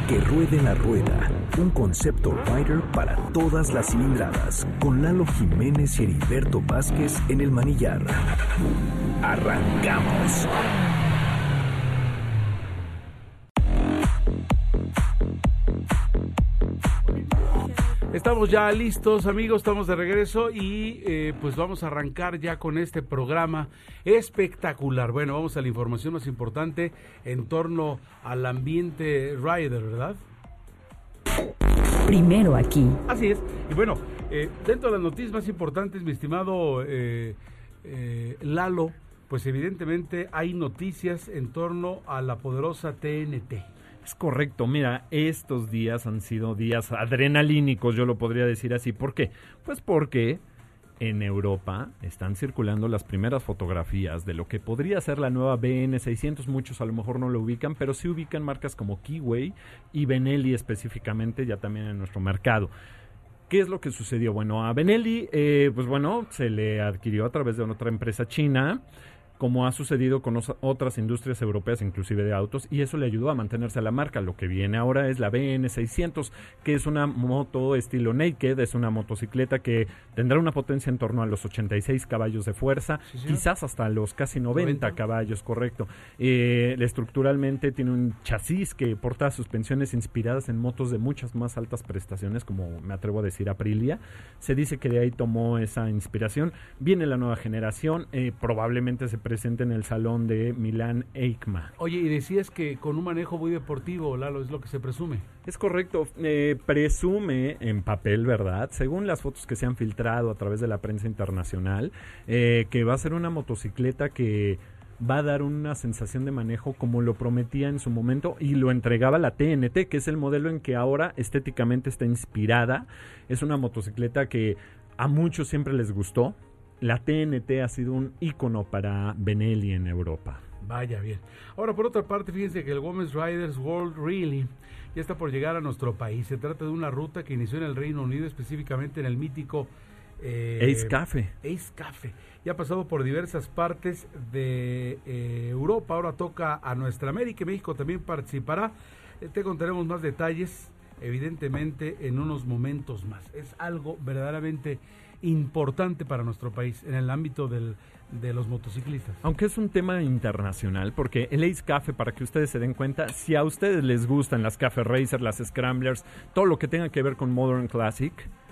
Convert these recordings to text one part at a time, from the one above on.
Que ruede la rueda, un concepto rider para todas las cilindradas, con Lalo Jiménez y Heriberto Vázquez en el manillar. ¡Arrancamos! Estamos ya listos, amigos, estamos de regreso y pues vamos a arrancar ya con este programa espectacular. Bueno, vamos a la información más importante en torno al ambiente rider, ¿verdad? Primero aquí. Así es. Y bueno, dentro de las noticias más importantes, mi estimado Lalo, pues evidentemente hay noticias en torno a la poderosa TNT. Es correcto, mira, estos días han sido días adrenalínicos, yo lo podría decir así. ¿Por qué? Pues porque en Europa están circulando las primeras fotografías de lo que podría ser la nueva BN600. Muchos a lo mejor no lo ubican, pero sí ubican marcas como Keeway y Benelli específicamente, ya también en nuestro mercado. ¿Qué es lo que sucedió? Bueno, a Benelli, se le adquirió a través de otra empresa china, como ha sucedido con otras industrias europeas, inclusive de autos, y eso le ayudó a mantenerse a la marca. Lo que viene ahora es la BN600, que es una moto estilo naked, es una motocicleta que tendrá una potencia en torno a los 86 caballos de fuerza, sí, quizás hasta los casi 90 caballos, correcto. Estructuralmente tiene un chasis que porta suspensiones inspiradas en motos de muchas más altas prestaciones, como me atrevo a decir Aprilia. Se dice que de ahí tomó esa inspiración. Viene la nueva generación, probablemente se presente en el salón de Milán EICMA. Oye, y decías que con un manejo muy deportivo, Lalo, es lo que se presume. Es correcto, presume en papel, ¿verdad? Según las fotos que se han filtrado a través de la prensa internacional, que va a ser una motocicleta que va a dar una sensación de manejo como lo prometía en su momento y lo entregaba la TNT, que es el modelo en que ahora estéticamente está inspirada. Es una motocicleta que a muchos siempre les gustó. La TNT ha sido un ícono para Benelli en Europa. Vaya bien. Ahora, por otra parte, fíjense que el Women's Riders World Rally ya está por llegar a nuestro país. Se trata de una ruta que inició en el Reino Unido, específicamente en el mítico Ace Cafe. Ace Cafe. Ya ha pasado por diversas partes de Europa. Ahora toca a nuestra América. México también participará. Te contaremos más detalles, evidentemente, en unos momentos más. Es algo verdaderamente importante para nuestro país en el ámbito de los motociclistas. Aunque es un tema internacional, porque el Ace Cafe, para que ustedes se den cuenta, si a ustedes les gustan las Cafe Racer, las Scramblers, todo lo que tenga que ver con Modern Classic,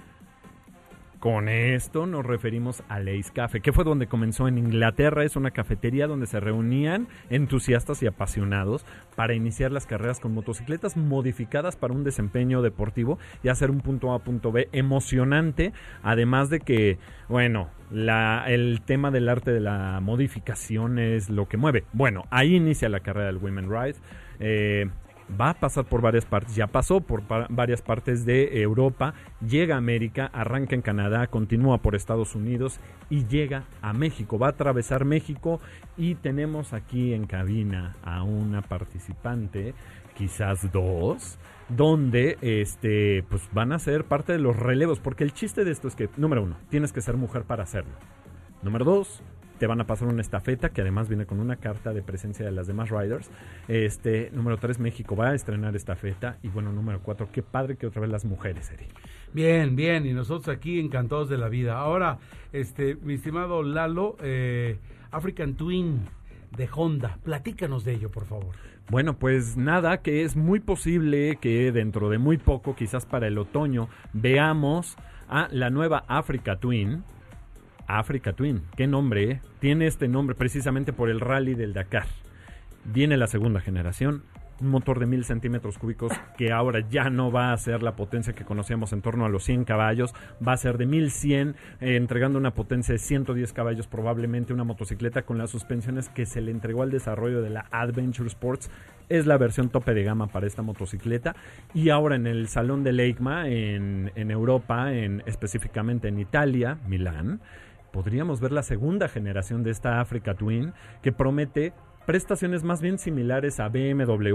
con esto nos referimos al Ace Cafe, que fue donde comenzó en Inglaterra. Es una cafetería donde se reunían entusiastas y apasionados para iniciar las carreras con motocicletas modificadas para un desempeño deportivo y hacer un punto A, punto B emocionante, además de que, bueno, el tema del arte de la modificación es lo que mueve. Bueno, ahí inicia la carrera del Women Ride. Va a pasar por varias partes, ya pasó por varias partes de Europa, llega a América, arranca en Canadá, continúa por Estados Unidos y llega a México. Va a atravesar México y tenemos aquí en cabina a una participante, quizás dos, donde pues van a ser parte de los relevos, porque el chiste de esto es que, número 1, tienes que ser mujer para hacerlo. Número 2, te van a pasar una estafeta que además viene con una carta de presencia de las demás riders. Número 3, México va a estrenar estafeta. Y bueno, número 4, qué padre que otra vez las mujeres, Eri. Bien, bien, y nosotros aquí encantados de la vida. Ahora, mi estimado Lalo, African Twin de Honda, platícanos de ello, por favor. Bueno, pues nada, que es muy posible que dentro de muy poco, quizás para el otoño, veamos a la nueva Africa Twin. Africa Twin, qué nombre, ¿eh? Tiene este nombre precisamente por el rally del Dakar. Viene la segunda generación, un motor de 1000 centímetros cúbicos que ahora ya no va a ser la potencia que conocíamos en torno a los 100 caballos, va a ser de 1100, entregando una potencia de 110 caballos, probablemente una motocicleta con las suspensiones que se le entregó al desarrollo de la Adventure Sports. Es la versión tope de gama para esta motocicleta. Y ahora en el salón de EICMA en Europa, específicamente en Italia, Milán, podríamos ver la segunda generación de esta Africa Twin, que promete prestaciones más bien similares a BMW,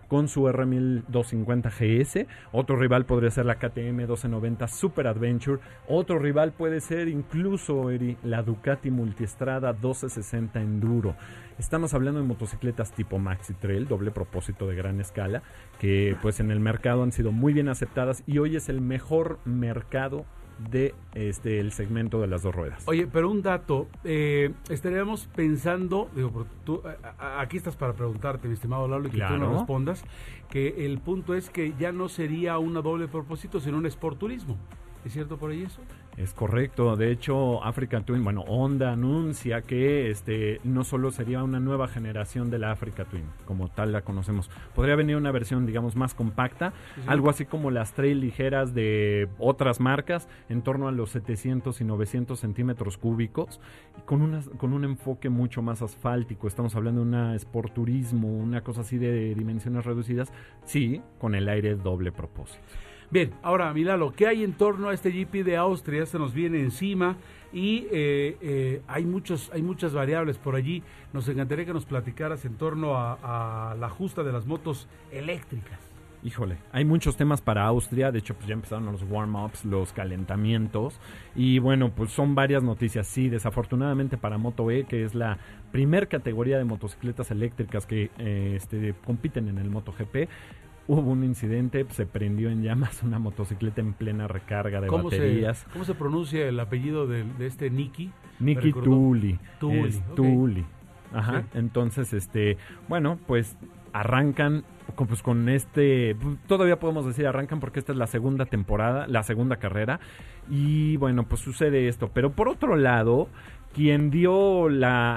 con su R1250 GS. Otro rival podría ser la KTM 1290 Super Adventure. Otro rival puede ser incluso, Eri, la Ducati Multiestrada 1260 Enduro. Estamos hablando de motocicletas tipo Maxi Trail, doble propósito de gran escala, que pues en el mercado han sido muy bien aceptadas y hoy es el mejor mercado de el segmento de las dos ruedas. Oye, pero un dato, estaríamos pensando, digo, tú, aquí estás para preguntarte, mi estimado Lalo, y que tú nos respondas, que el punto es que ya no sería una doble propósito, sino un Sport Turismo. ¿Es cierto por ahí eso? Es correcto. De hecho, Africa Twin, bueno, Honda anuncia que no solo sería una nueva generación de la Africa Twin, como tal la conocemos. Podría venir una versión, digamos, más compacta, sí. Algo así como las trail ligeras de otras marcas, en torno a los 700 y 900 centímetros cúbicos, y con un enfoque mucho más asfáltico. Estamos hablando de una Sport Turismo, una cosa así de dimensiones reducidas, sí, con el aire doble propósito. Bien, ahora, Milalo, ¿qué hay en torno a este GP de Austria? Se nos viene encima y hay muchas variables por allí. Nos encantaría que nos platicaras en torno a la justa de las motos eléctricas. Híjole, hay muchos temas para Austria. De hecho, pues ya empezaron los warm-ups, los calentamientos. Y bueno, pues son varias noticias. Sí, desafortunadamente para Moto E, que es la primer categoría de motocicletas eléctricas que compiten en el MotoGP, hubo un incidente, se prendió en llamas una motocicleta en plena recarga de baterías. ¿Cómo se pronuncia el apellido de este Niki? Niki Tuuli. Tuuli. Tuuli. Ajá. Sí. Entonces, bueno, pues arrancan con todavía podemos decir arrancan porque esta es la segunda temporada, la segunda carrera. Y bueno, pues sucede esto. Pero por otro lado, quien dio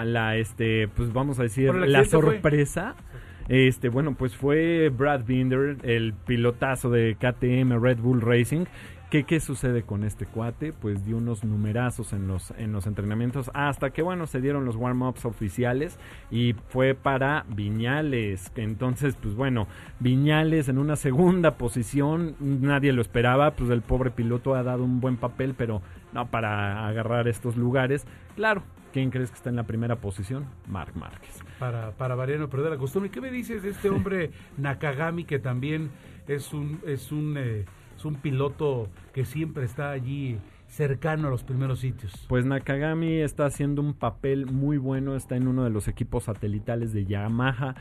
pues vamos a decir, la sorpresa... bueno, pues fue Brad Binder, el pilotazo de KTM Red Bull Racing. ¿Qué sucede con este cuate? Pues dio unos numerazos en los entrenamientos hasta que, bueno, se dieron los warm-ups oficiales y fue para Viñales. Entonces, pues bueno, Viñales en una segunda posición, nadie lo esperaba, pues el pobre piloto ha dado un buen papel, pero no para agarrar estos lugares. Claro, ¿quién crees que está en la primera posición? Marc Márquez. Para variar, no perder la costumbre. ¿Y qué me dices de este hombre Nakagami, que también es un piloto que siempre está allí cercano a los primeros sitios? Pues Nakagami está haciendo un papel muy bueno, está en uno de los equipos satelitales de Yamaha,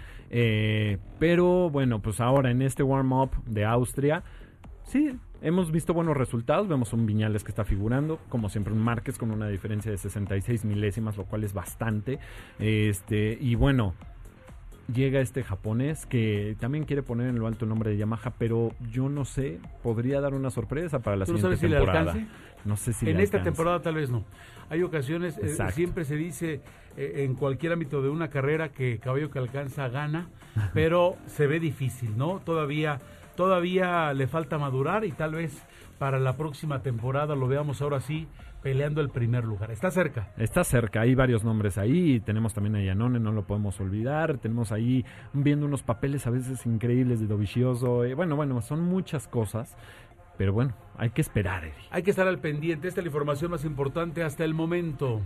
pero bueno, pues ahora en este warm-up de Austria, sí, hemos visto buenos resultados. Vemos un Viñales que está figurando, como siempre un Márquez con una diferencia de 66 milésimas, lo cual es bastante. Y bueno, llega este japonés que también quiere poner en lo alto el nombre de Yamaha, pero yo no sé, podría dar una sorpresa para la siguiente temporada. ¿No sabes si le alcance? No sé si en esta temporada tal vez no. Hay ocasiones, siempre se dice en cualquier ámbito de una carrera que caballo que alcanza gana, pero se ve difícil, ¿no? Todavía le falta madurar y tal vez para la próxima temporada lo veamos ahora sí peleando el primer lugar. Está cerca. Está cerca, hay varios nombres ahí. Tenemos también a Iannone, no lo podemos olvidar. Tenemos ahí viendo unos papeles a veces increíbles de Dovizioso. Bueno, son muchas cosas. Pero bueno, hay que esperar, Eri. Hay que estar al pendiente. Esta es la información más importante hasta el momento.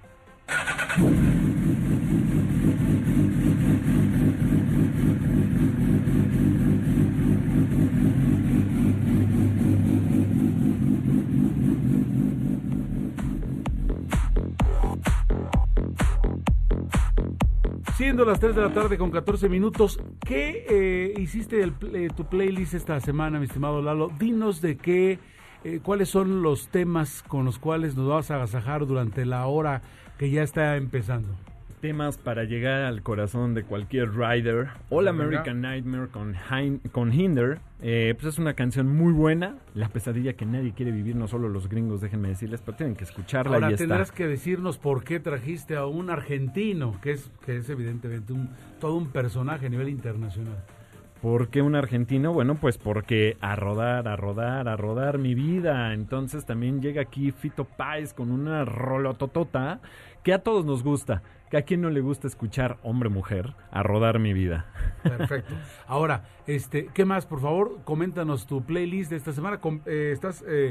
Siendo las 3 de la tarde con 14 minutos, ¿qué hiciste tu playlist esta semana, mi estimado Lalo? Dinos de cuáles son los temas con los cuales nos vas a agasajar durante la hora que ya está empezando. Temas para llegar al corazón de cualquier rider. All American Nightmare con Hinder. Pues es una canción muy buena. La pesadilla que nadie quiere vivir, no solo los gringos, déjenme decirles, pero tienen que escucharla. Ahora y tendrás que decirnos por qué trajiste a un argentino, que es evidentemente todo un personaje a nivel internacional. ¿Por qué un argentino? Bueno, pues porque a rodar mi vida. Entonces también llega aquí Fito Páez con una rolototota que a todos nos gusta. Que a quien no le gusta escuchar hombre-mujer a rodar mi vida. Perfecto. Ahora, ¿qué más? Por favor, coméntanos tu playlist de esta semana. ¿Estás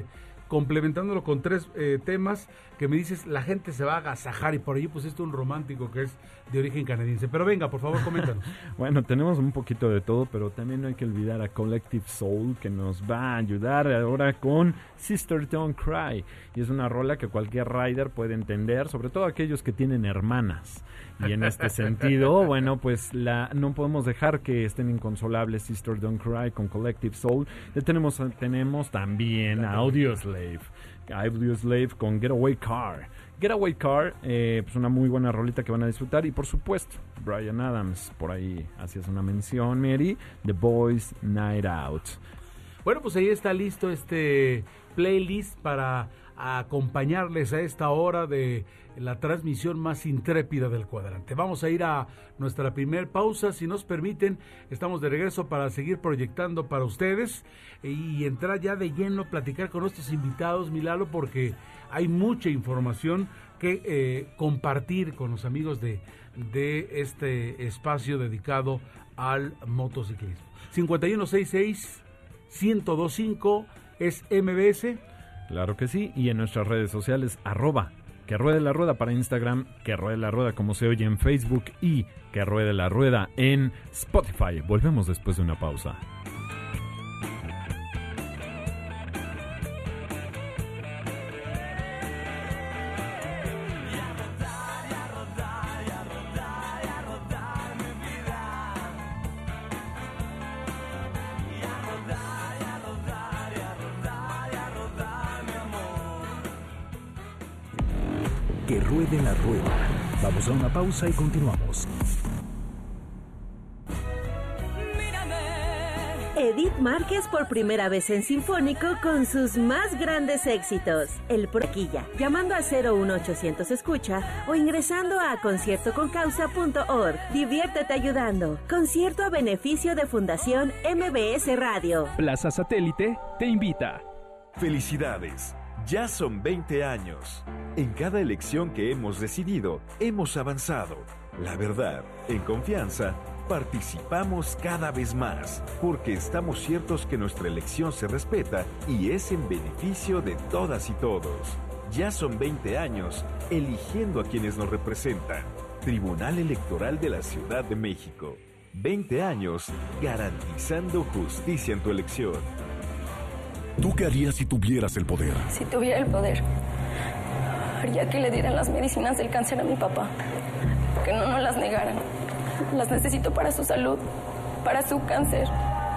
complementándolo con 3 temas que me dices, la gente se va a agasajar, y por ahí pusiste un romántico que es de origen canadiense. Pero venga, por favor, coméntanos. Bueno, tenemos un poquito de todo, pero también no hay que olvidar a Collective Soul, que nos va a ayudar ahora con Sister Don't Cry. Y es una rola que cualquier rider puede entender, sobre todo aquellos que tienen hermanas. Y en este sentido, bueno, pues no podemos dejar que estén inconsolables Sister Don't Cry con Collective Soul. Ya tenemos también a Audioslave con Getaway Car. Getaway Car, pues una muy buena rolita que van a disfrutar. Y por supuesto, Bryan Adams, por ahí hacías una mención, Mary, The Boys Night Out. Bueno, pues ahí está listo este playlist para acompañarles a esta hora de la transmisión más intrépida del cuadrante. Vamos a ir a nuestra primer pausa, si nos permiten. Estamos de regreso para seguir proyectando para ustedes y entrar ya de lleno, platicar con nuestros invitados, Milalo, porque hay mucha información que compartir con los amigos de este espacio dedicado al motociclismo. 5166-1025 es MBS. Claro que sí, y en nuestras redes sociales, @Que Ruede la Rueda para Instagram, Que Ruede la Rueda como se oye en Facebook y Que Ruede la Rueda en Spotify. Volvemos después de una pausa. Que ruede la rueda. Vamos a una pausa y continuamos. Edith Márquez por primera vez en Sinfónico con sus más grandes éxitos. El Proquilla, llamando a 01800 Escucha o ingresando a conciertoconcausa.org. Diviértete ayudando. Concierto a beneficio de Fundación MBS Radio. Plaza Satélite te invita. ¡Felicidades! Ya son 20 años. En cada elección que hemos decidido, hemos avanzado. La verdad, en confianza, participamos cada vez más, porque estamos ciertos que nuestra elección se respeta y es en beneficio de todas y todos. Ya son 20 años eligiendo a quienes nos representan. Tribunal Electoral de la Ciudad de México. 20 años garantizando justicia en tu elección. ¿Tú qué harías si tuvieras el poder? Si tuviera el poder, haría que le dieran las medicinas del cáncer a mi papá. Que no nos las negaran. Las necesito para su salud, para su cáncer.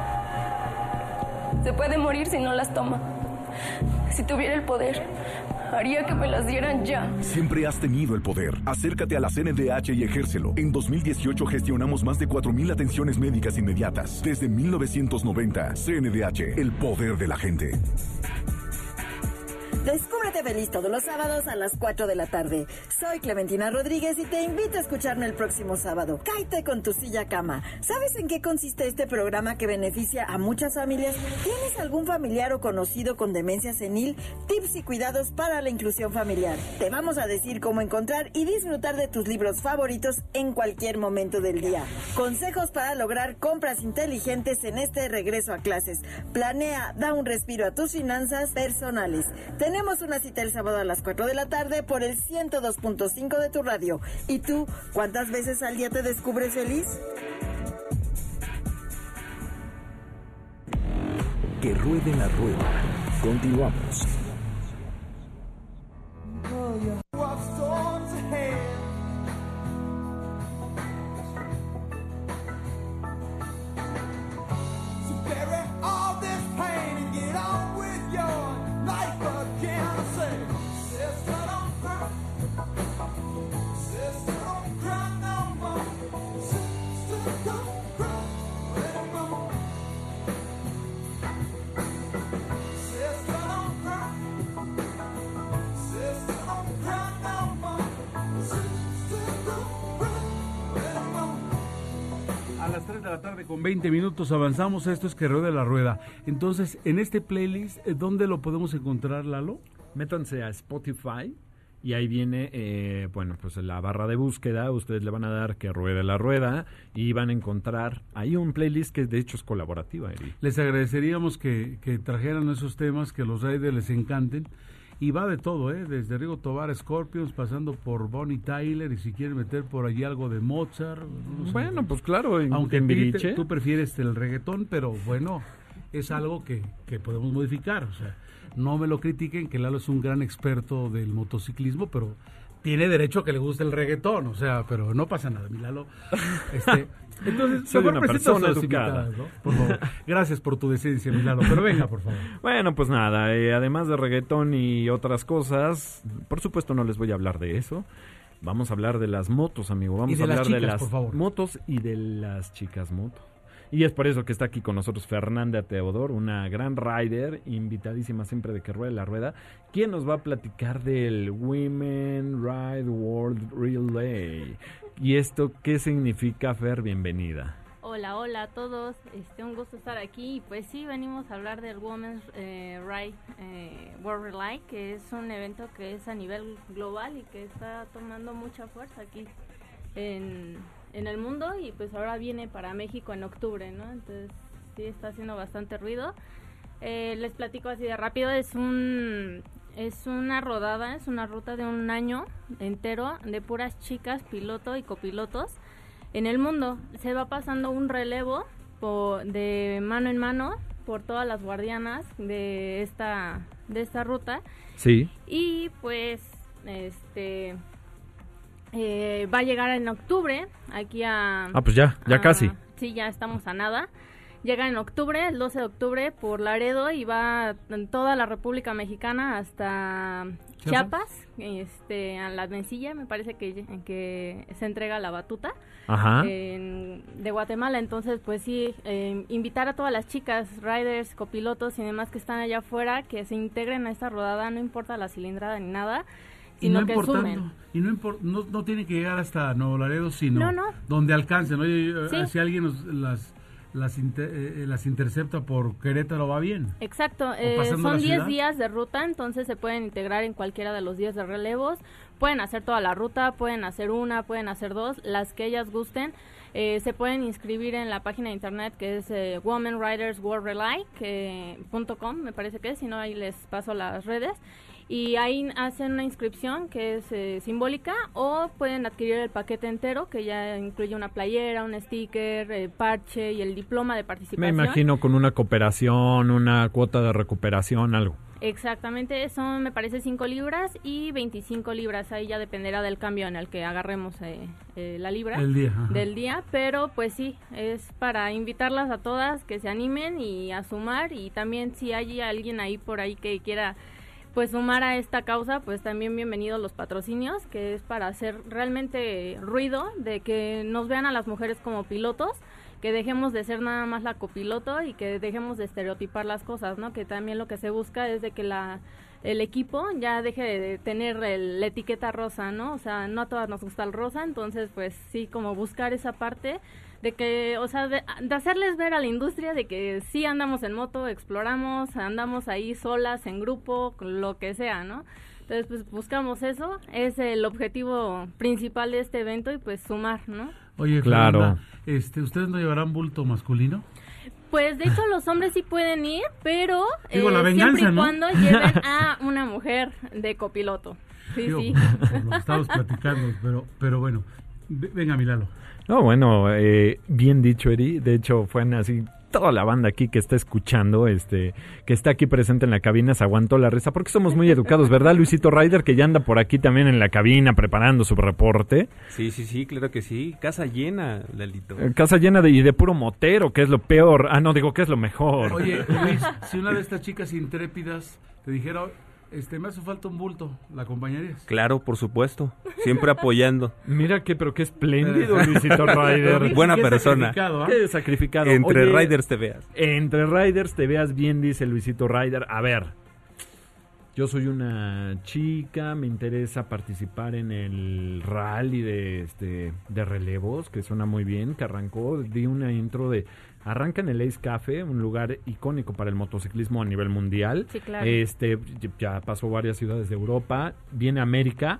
Se puede morir si no las toma. Si tuviera el poder, haría que me las dieran ya. Siempre has tenido el poder. Acércate a la CNDH y ejércelo. En 2018 gestionamos más de 4,000 atenciones médicas inmediatas. Desde 1990, CNDH, el poder de la gente. Descúbrete feliz todos los sábados a las 4 de la tarde. Soy Clementina Rodríguez y te invito a escucharme el próximo sábado. Cáete con tu silla cama. ¿Sabes en qué consiste este programa que beneficia a muchas familias? ¿Tienes algún familiar o conocido con demencia senil? Tips y cuidados para la inclusión familiar. Te vamos a decir cómo encontrar y disfrutar de tus libros favoritos en cualquier momento del día. Consejos para lograr compras inteligentes en este regreso a clases. Planea, da un respiro a tus finanzas personales. Tenemos una cita el sábado a las 4 de la tarde por el 102.5 de tu radio. ¿Y tú, cuántas veces al día te descubres feliz? Que ruede la rueda. Continuamos. A las 3 de la tarde con 20 minutos avanzamos. Esto es Que Ruede la Rueda. Entonces, en este playlist, ¿dónde lo podemos encontrar, Lalo? Métanse a Spotify Y ahí viene, pues la barra de búsqueda, ustedes le van a dar que ruede la rueda y van a encontrar ahí un playlist que de hecho es colaborativa, Eri. Les agradeceríamos que trajeran esos temas que a los riders les encanten. Y va de todo, desde Rigo Tobar, Scorpions, pasando por Bonnie Tyler, y si quieren meter por allí algo de Mozart. No sé. Bueno, pues claro, aunque tú prefieres el reggaetón, pero bueno, es algo que podemos modificar. O sea, no me lo critiquen, que Lalo es un gran experto del motociclismo, pero tiene derecho a que le guste el reggaetón, o sea, pero no pasa nada, mi Lalo. Entonces, soy una persona educada. ¿No? Por favor. Gracias por tu decencia, mi Lalo, pero venga, por favor. Bueno, pues nada, además de reggaetón y otras cosas, por supuesto no les voy a hablar de eso. Vamos a hablar de las motos, amigo. Vamos a hablar de las motos y de las chicas moto. Y es por eso que está aquí con nosotros Fernanda Teodor, una gran rider, invitadísima siempre de que ruede la rueda, quien nos va a platicar del Women Ride World Relay. ¿Y esto qué significa, Fer? Bienvenida. Hola a todos, un gusto estar aquí. Y pues sí, venimos a hablar del Women's Ride World Relay, que es un evento que es a nivel global y que está tomando mucha fuerza aquí en el mundo, y pues ahora viene para México en octubre, ¿no? Entonces sí está haciendo bastante ruido. Les platico así de rápido, es una rodada, es una ruta de un año entero de puras chicas, piloto y copilotos en el mundo. Se va pasando un relevo de mano en mano por todas las guardianas de esta ruta. Sí. Y pues va a llegar en octubre aquí pues ya casi. Sí, ya estamos a nada. Llega en octubre, el 12 de octubre, por Laredo, y va en toda la República Mexicana hasta Chiapas, a la Mencilla, me parece que se entrega la batuta. Ajá. De Guatemala. Entonces, pues sí, invitar a todas las chicas, riders, copilotos y demás que están allá afuera, que se integren a esta rodada, no importa la cilindrada ni nada, sino que sumen. Y no tiene que llegar hasta Nuevo Laredo, sino donde alcancen, ¿no? Sí. Si alguien las intercepta por Querétaro, va bien. Exacto, son 10 días de ruta, entonces se pueden integrar en cualquiera de los días de relevos. Pueden hacer toda la ruta, pueden hacer una, pueden hacer dos, las que ellas gusten. Se pueden inscribir en la página de internet que es womenridersworldrelay.com, me parece que es, si no ahí les paso las redes. Y ahí hacen una inscripción que es simbólica, o pueden adquirir el paquete entero, que ya incluye una playera, un sticker, parche y el diploma de participación. Me imagino con una cooperación, una cuota de recuperación, algo. Exactamente, son me parece 5 libras y 25 libras, ahí ya dependerá del cambio en el que agarremos la libra del día, pero pues sí, es para invitarlas a todas que se animen y a sumar, y también si hay alguien ahí por ahí que quiera pues sumar a esta causa, pues también bienvenidos los patrocinios, que es para hacer realmente ruido, de que nos vean a las mujeres como pilotos, que dejemos de ser nada más la copiloto y que dejemos de estereotipar las cosas, ¿no? Que también lo que se busca es de que el equipo ya deje de tener la etiqueta rosa, ¿no? O sea, no a todas nos gusta el rosa, entonces pues sí, como buscar esa parte de que, o sea, de hacerles ver a la industria de que sí andamos en moto, exploramos, andamos ahí solas, en grupo, lo que sea, ¿no? Entonces, pues buscamos eso, es el objetivo principal de este evento, y pues sumar, ¿no? Oye, claro. Fernanda, ¿ustedes no llevarán bulto masculino? Pues de hecho los hombres sí pueden ir, pero la venganza, siempre y ¿no? cuando lleven a una mujer de copiloto. Sí, sí. Por lo que estamos platicando, pero bueno, venga, Milalo. No, bueno, bien dicho, Eri. De hecho, fue así, toda la banda aquí que está escuchando, que está aquí presente en la cabina, se aguantó la risa, porque somos muy educados, ¿verdad, Luisito Rider, que ya anda por aquí también en la cabina preparando su reporte? Sí, claro que sí. Casa llena, Lalito. Casa llena y de puro motero, que es lo peor. Que es lo mejor. Oye, Luis, si una de estas chicas intrépidas te dijera, me hace falta un bulto, ¿la acompañarías? Claro, por supuesto. Siempre apoyando. Mira pero qué espléndido, Luisito Rider. Buena persona. Qué sacrificado. Entre riders te veas. Entre riders te veas bien, dice Luisito Rider. A ver, yo soy una chica, me interesa participar en el rally de relevos, que suena muy bien, que arrancó, di una intro de arranca en el Ace Café, un lugar icónico para el motociclismo a nivel mundial. Sí, claro. Ya pasó varias ciudades de Europa, viene a América.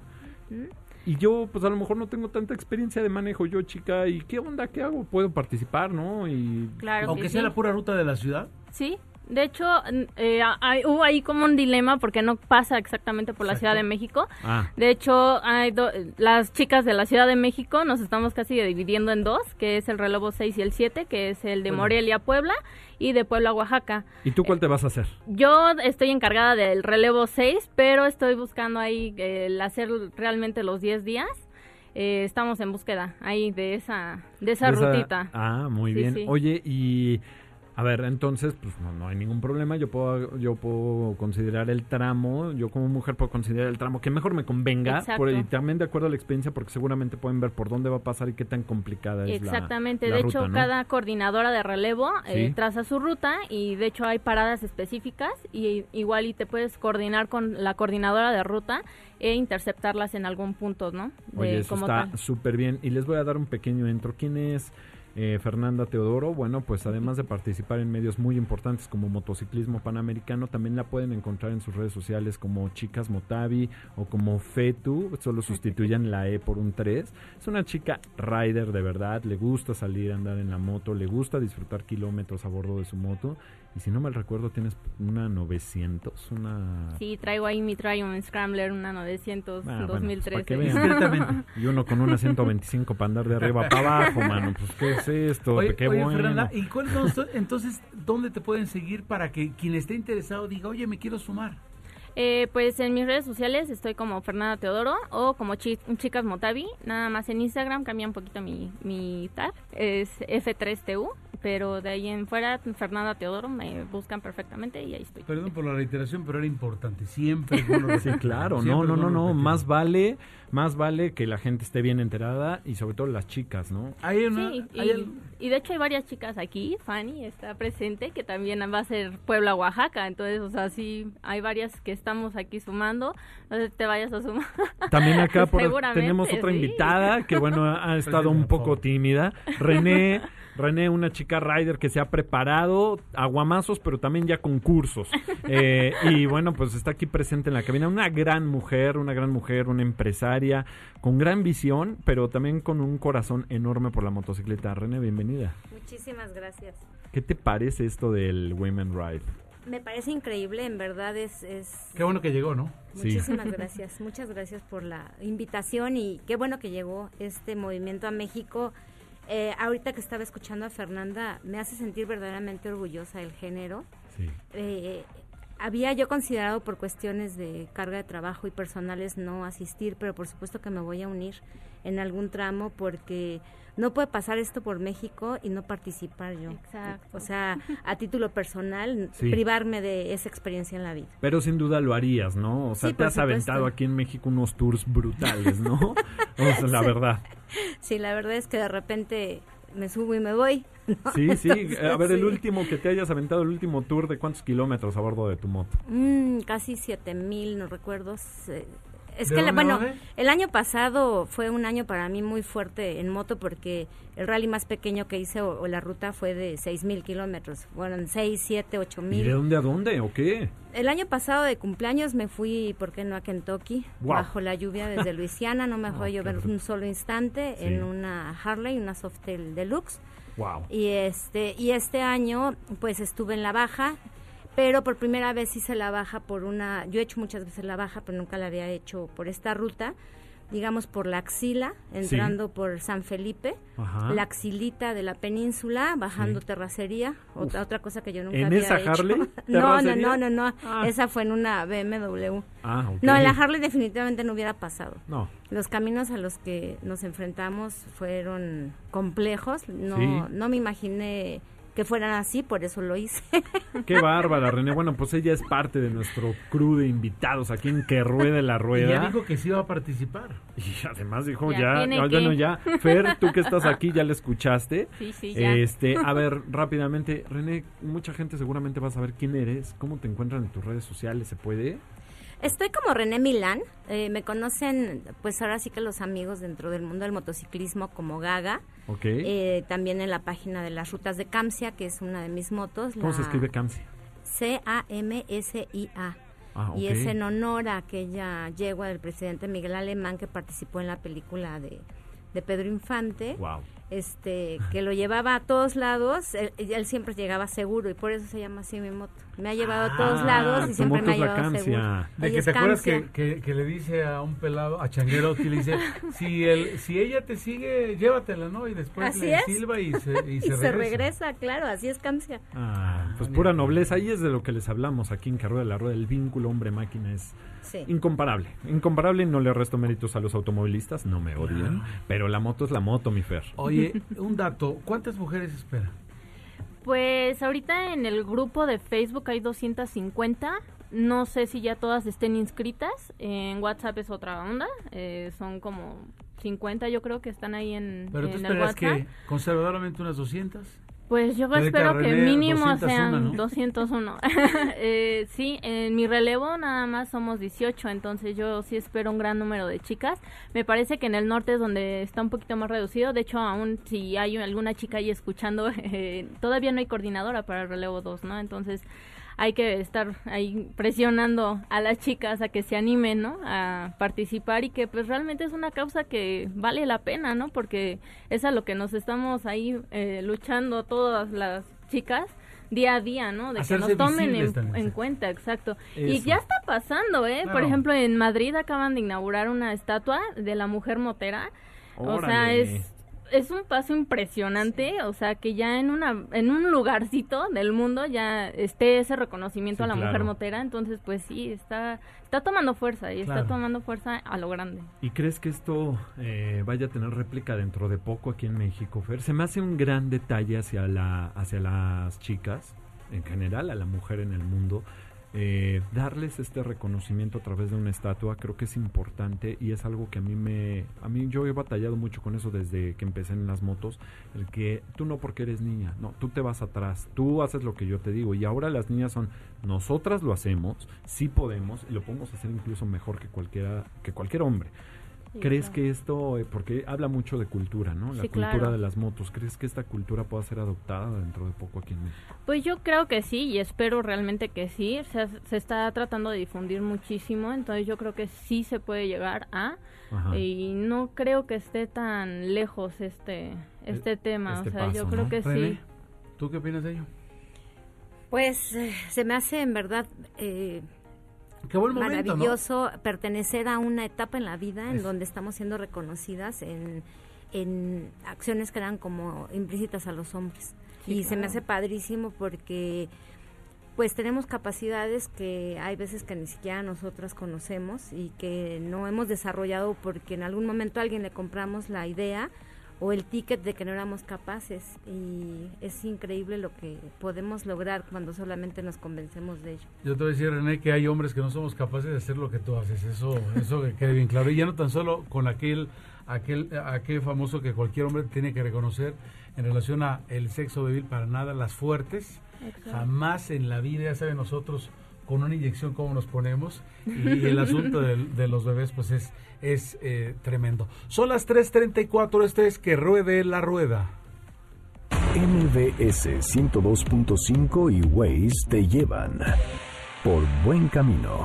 Y yo, pues a lo mejor no tengo tanta experiencia de manejo, yo chica, ¿y qué onda? ¿Qué hago? ¿Puedo participar, no? Y claro, aunque sea la pura ruta de la ciudad. Sí. De hecho, hubo ahí como un dilema porque no pasa exactamente por la Ciudad de México. De hecho, las chicas de la Ciudad de México nos estamos casi dividiendo en dos, que es el relevo 6 y el 7, que es el de Morelia a Puebla y de Puebla a Oaxaca. ¿Y tú cuál te vas a hacer? Yo estoy encargada del relevo 6, pero estoy buscando ahí el hacer realmente los 10 días. Estamos en búsqueda ahí de esa rutita. Muy bien. Sí. Oye, y... A ver, entonces, pues no hay ningún problema. Yo puedo considerar el tramo, yo como mujer puedo considerar el tramo que mejor me convenga. Y también de acuerdo a la experiencia, porque seguramente pueden ver por dónde va a pasar y qué tan complicada es Exactamente. la de ruta, hecho, ¿no? cada coordinadora de relevo traza su ruta y de hecho hay paradas específicas y igual y te puedes coordinar con la coordinadora de ruta e interceptarlas en algún punto, ¿no? Oye, eso está súper bien. Y les voy a dar un pequeño intro. ¿Quién es Fernanda Teodoro? Bueno, pues además de participar en medios muy importantes como Motociclismo Panamericano, también la pueden encontrar en sus redes sociales como Chicas Motavi o como Fetu, solo sustituyan la E por un 3. Es una chica rider de verdad, le gusta salir a andar en la moto, le gusta disfrutar kilómetros a bordo de su moto. Y si no mal recuerdo, tienes una 900, Sí, traigo ahí mi Triumph Scrambler, una 900 2013. Pues y uno con una 125 para andar de arriba para abajo, mano. Pues, ¿qué es esto? Oye, bueno. Fernanda, ¿y entonces dónde te pueden seguir para que quien esté interesado diga, oye, me quiero sumar? Pues en mis redes sociales estoy como Fernanda Teodoro o como Chicas Motavi, nada más en Instagram cambia un poquito mi tag, es F3TU, pero de ahí en fuera Fernanda Teodoro me buscan perfectamente y ahí estoy. Perdón por la reiteración, pero era importante, siempre. Sí, claro, no, más vale que la gente esté bien enterada y sobre todo las chicas, ¿no? Y de hecho hay varias chicas aquí, Fanny está presente, que también va a ser Puebla, Oaxaca, entonces, o sea, sí, hay varias que estamos aquí sumando, no sé si te vayas a sumar. También acá tenemos otra invitada que, bueno, ha estado un poco tímida, René, una chica rider que se ha preparado, aguamazos, pero también ya con cursos. Y bueno, pues está aquí presente en la cabina. Una gran mujer, una empresaria, con gran visión, pero también con un corazón enorme por la motocicleta. René, bienvenida. Muchísimas gracias. ¿Qué te parece esto del Women Ride? Me parece increíble, en verdad es... Qué bueno que llegó, ¿no? Muchísimas gracias, muchas gracias por la invitación y qué bueno que llegó este movimiento a México. Ahorita que estaba escuchando a Fernanda, me hace sentir verdaderamente orgullosa del género. Sí. Había yo considerado por cuestiones de carga de trabajo y personales no asistir, pero por supuesto que me voy a unir en algún tramo porque no puede pasar esto por México y no participar yo. Exacto. O sea, a título personal, privarme de esa experiencia en la vida. Pero sin duda lo harías, ¿no? O sea, te has aventado aquí en México unos tours brutales, ¿no? O sea, la verdad. Sí, la verdad es que de repente me subo y me voy, ¿no? Sí. A ver, el último que te hayas aventado, el último tour, ¿de cuántos kilómetros a bordo de tu moto? Casi 7,000, no recuerdo. Es que, el año pasado fue un año para mí muy fuerte en moto porque el rally más pequeño que hice o la ruta fue de 6,000 kilómetros. Bueno, 6, 7, 8,000. ¿Y de dónde a dónde o qué? El año pasado de cumpleaños me fui, ¿por qué no?, a Kentucky, bajo la lluvia desde Luisiana. No me fue a llover un solo instante en una Harley, una Softail Deluxe. Wow. Y este año pues estuve en la baja, pero por primera vez hice la baja yo he hecho muchas veces la baja, pero nunca la había hecho por esta ruta, digamos por la Axila, entrando por San Felipe, la Axilita de la península, bajando Terracería, otra cosa que yo nunca había hecho. ¿En esa Harley? No, esa fue en una BMW. Okay. No, en la Harley definitivamente no hubiera pasado. No. Los caminos a los que nos enfrentamos fueron complejos, no me imaginé que fueran así, por eso lo hice. Qué bárbara, René. Bueno, pues ella es parte de nuestro crew de invitados aquí en Que Ruede la Rueda. Y ya dijo que sí iba a participar. Y además dijo ya. Fer, tú que estás aquí, ya la escuchaste. Sí, ya. A ver, rápidamente, René, mucha gente seguramente va a saber quién eres, cómo te encuentran en tus redes sociales, ¿se puede? Estoy como René Milán, me conocen pues ahora sí que los amigos dentro del mundo del motociclismo como Gaga. Okay. También en la página de las rutas de Camsia, que es una de mis motos. ¿Cómo se escribe Camsia? C-A-M-S-I-A. Okay. Y es en honor a aquella yegua del presidente Miguel Alemán que participó en la película de Pedro Infante. Wow. Que lo llevaba a todos lados, él siempre llegaba seguro y por eso se llama así mi moto. Me ha llevado a todos lados y siempre me ha llevado seguro. De que te acuerdas que le dice a un pelado, a Changuero, que le dice, si ella te sigue, llévatela, ¿no? Y después así le es. silba y se regresa, claro, así es Camsia. Pues pura nobleza, ahí es de lo que les hablamos aquí en Que Ruede la Rueda, el vínculo hombre-máquina es incomparable, no le resto méritos a los automovilistas, no me odien, pero la moto es la moto, mi Fer. Oye, un dato, ¿cuántas mujeres esperan? Pues ahorita en el grupo de Facebook hay 250, no sé si ya todas estén inscritas, en WhatsApp es otra onda, son como 50 yo creo que están ahí en ¿Pero tú en esperas el WhatsApp. que conservadoramente unas 200? Pues yo espero que mínimo 201, sean ¿no? 201. Sí, en mi relevo nada más somos 18, entonces yo sí espero un gran número de chicas. Me parece que en el norte es donde está un poquito más reducido. De hecho, aún si hay alguna chica ahí escuchando, todavía no hay coordinadora para el relevo 2, ¿no? Entonces hay que estar ahí presionando a las chicas a que se animen, ¿no? A participar y que pues realmente es una causa que vale la pena, ¿no? Porque es a lo que nos estamos ahí luchando todas las chicas día a día, ¿no? De hacerse que nos tomen en cuenta, exacto. Eso. Y ya está pasando, Claro. Por ejemplo, en Madrid acaban de inaugurar una estatua de la mujer motera. ¡Órale! O sea, es un paso impresionante, o sea, que ya en un lugarcito del mundo ya esté ese reconocimiento a la mujer motera, entonces pues sí, está tomando fuerza y está tomando fuerza a lo grande. ¿Y crees que esto vaya a tener réplica dentro de poco aquí en México, Fer? Se me hace un gran detalle hacia las chicas, en general, a la mujer en el mundo. Darles este reconocimiento a través de una estatua creo que es importante y es algo que a mí yo he batallado mucho con eso desde que empecé en las motos, el que tú no porque eres niña, no, tú te vas atrás, tú haces lo que yo te digo y ahora las niñas nosotras lo hacemos, sí podemos y lo podemos hacer incluso mejor que cualquier hombre. ¿Crees que esto, porque habla mucho de cultura, ¿no? La cultura de las motos, ¿crees que esta cultura pueda ser adoptada dentro de poco aquí en México? Pues yo creo que sí y espero realmente que sí, o sea, se está tratando de difundir muchísimo, entonces yo creo que sí se puede llegar a, y no creo que esté tan lejos este tema, o sea, paso, yo creo que René, sí. ¿Tú qué opinas de ello? Pues se me hace en verdad... Qué buen momento, maravilloso, ¿no? Pertenecer a una etapa en la vida en donde estamos siendo reconocidas en acciones que eran como implícitas a los hombres. Sí, y claro. Se me hace padrísimo porque pues tenemos capacidades que hay veces que ni siquiera nosotras conocemos y que no hemos desarrollado porque en algún momento a alguien le compramos la idea o el ticket de que no éramos capaces, y es increíble lo que podemos lograr cuando solamente nos convencemos de ello. Yo te voy a decir, René, que hay hombres que no somos capaces de hacer lo que tú haces, eso que quede bien claro, y ya no tan solo con aquel famoso que cualquier hombre tiene que reconocer en relación a el sexo débil, para nada, las fuertes. Exacto. Jamás en la vida, ya saben nosotros con una inyección cómo nos ponemos, y el asunto de los bebés pues es tremendo. Son las 3:34, este es Que Ruede la Rueda. MBS 102.5 y Waze te llevan por buen camino.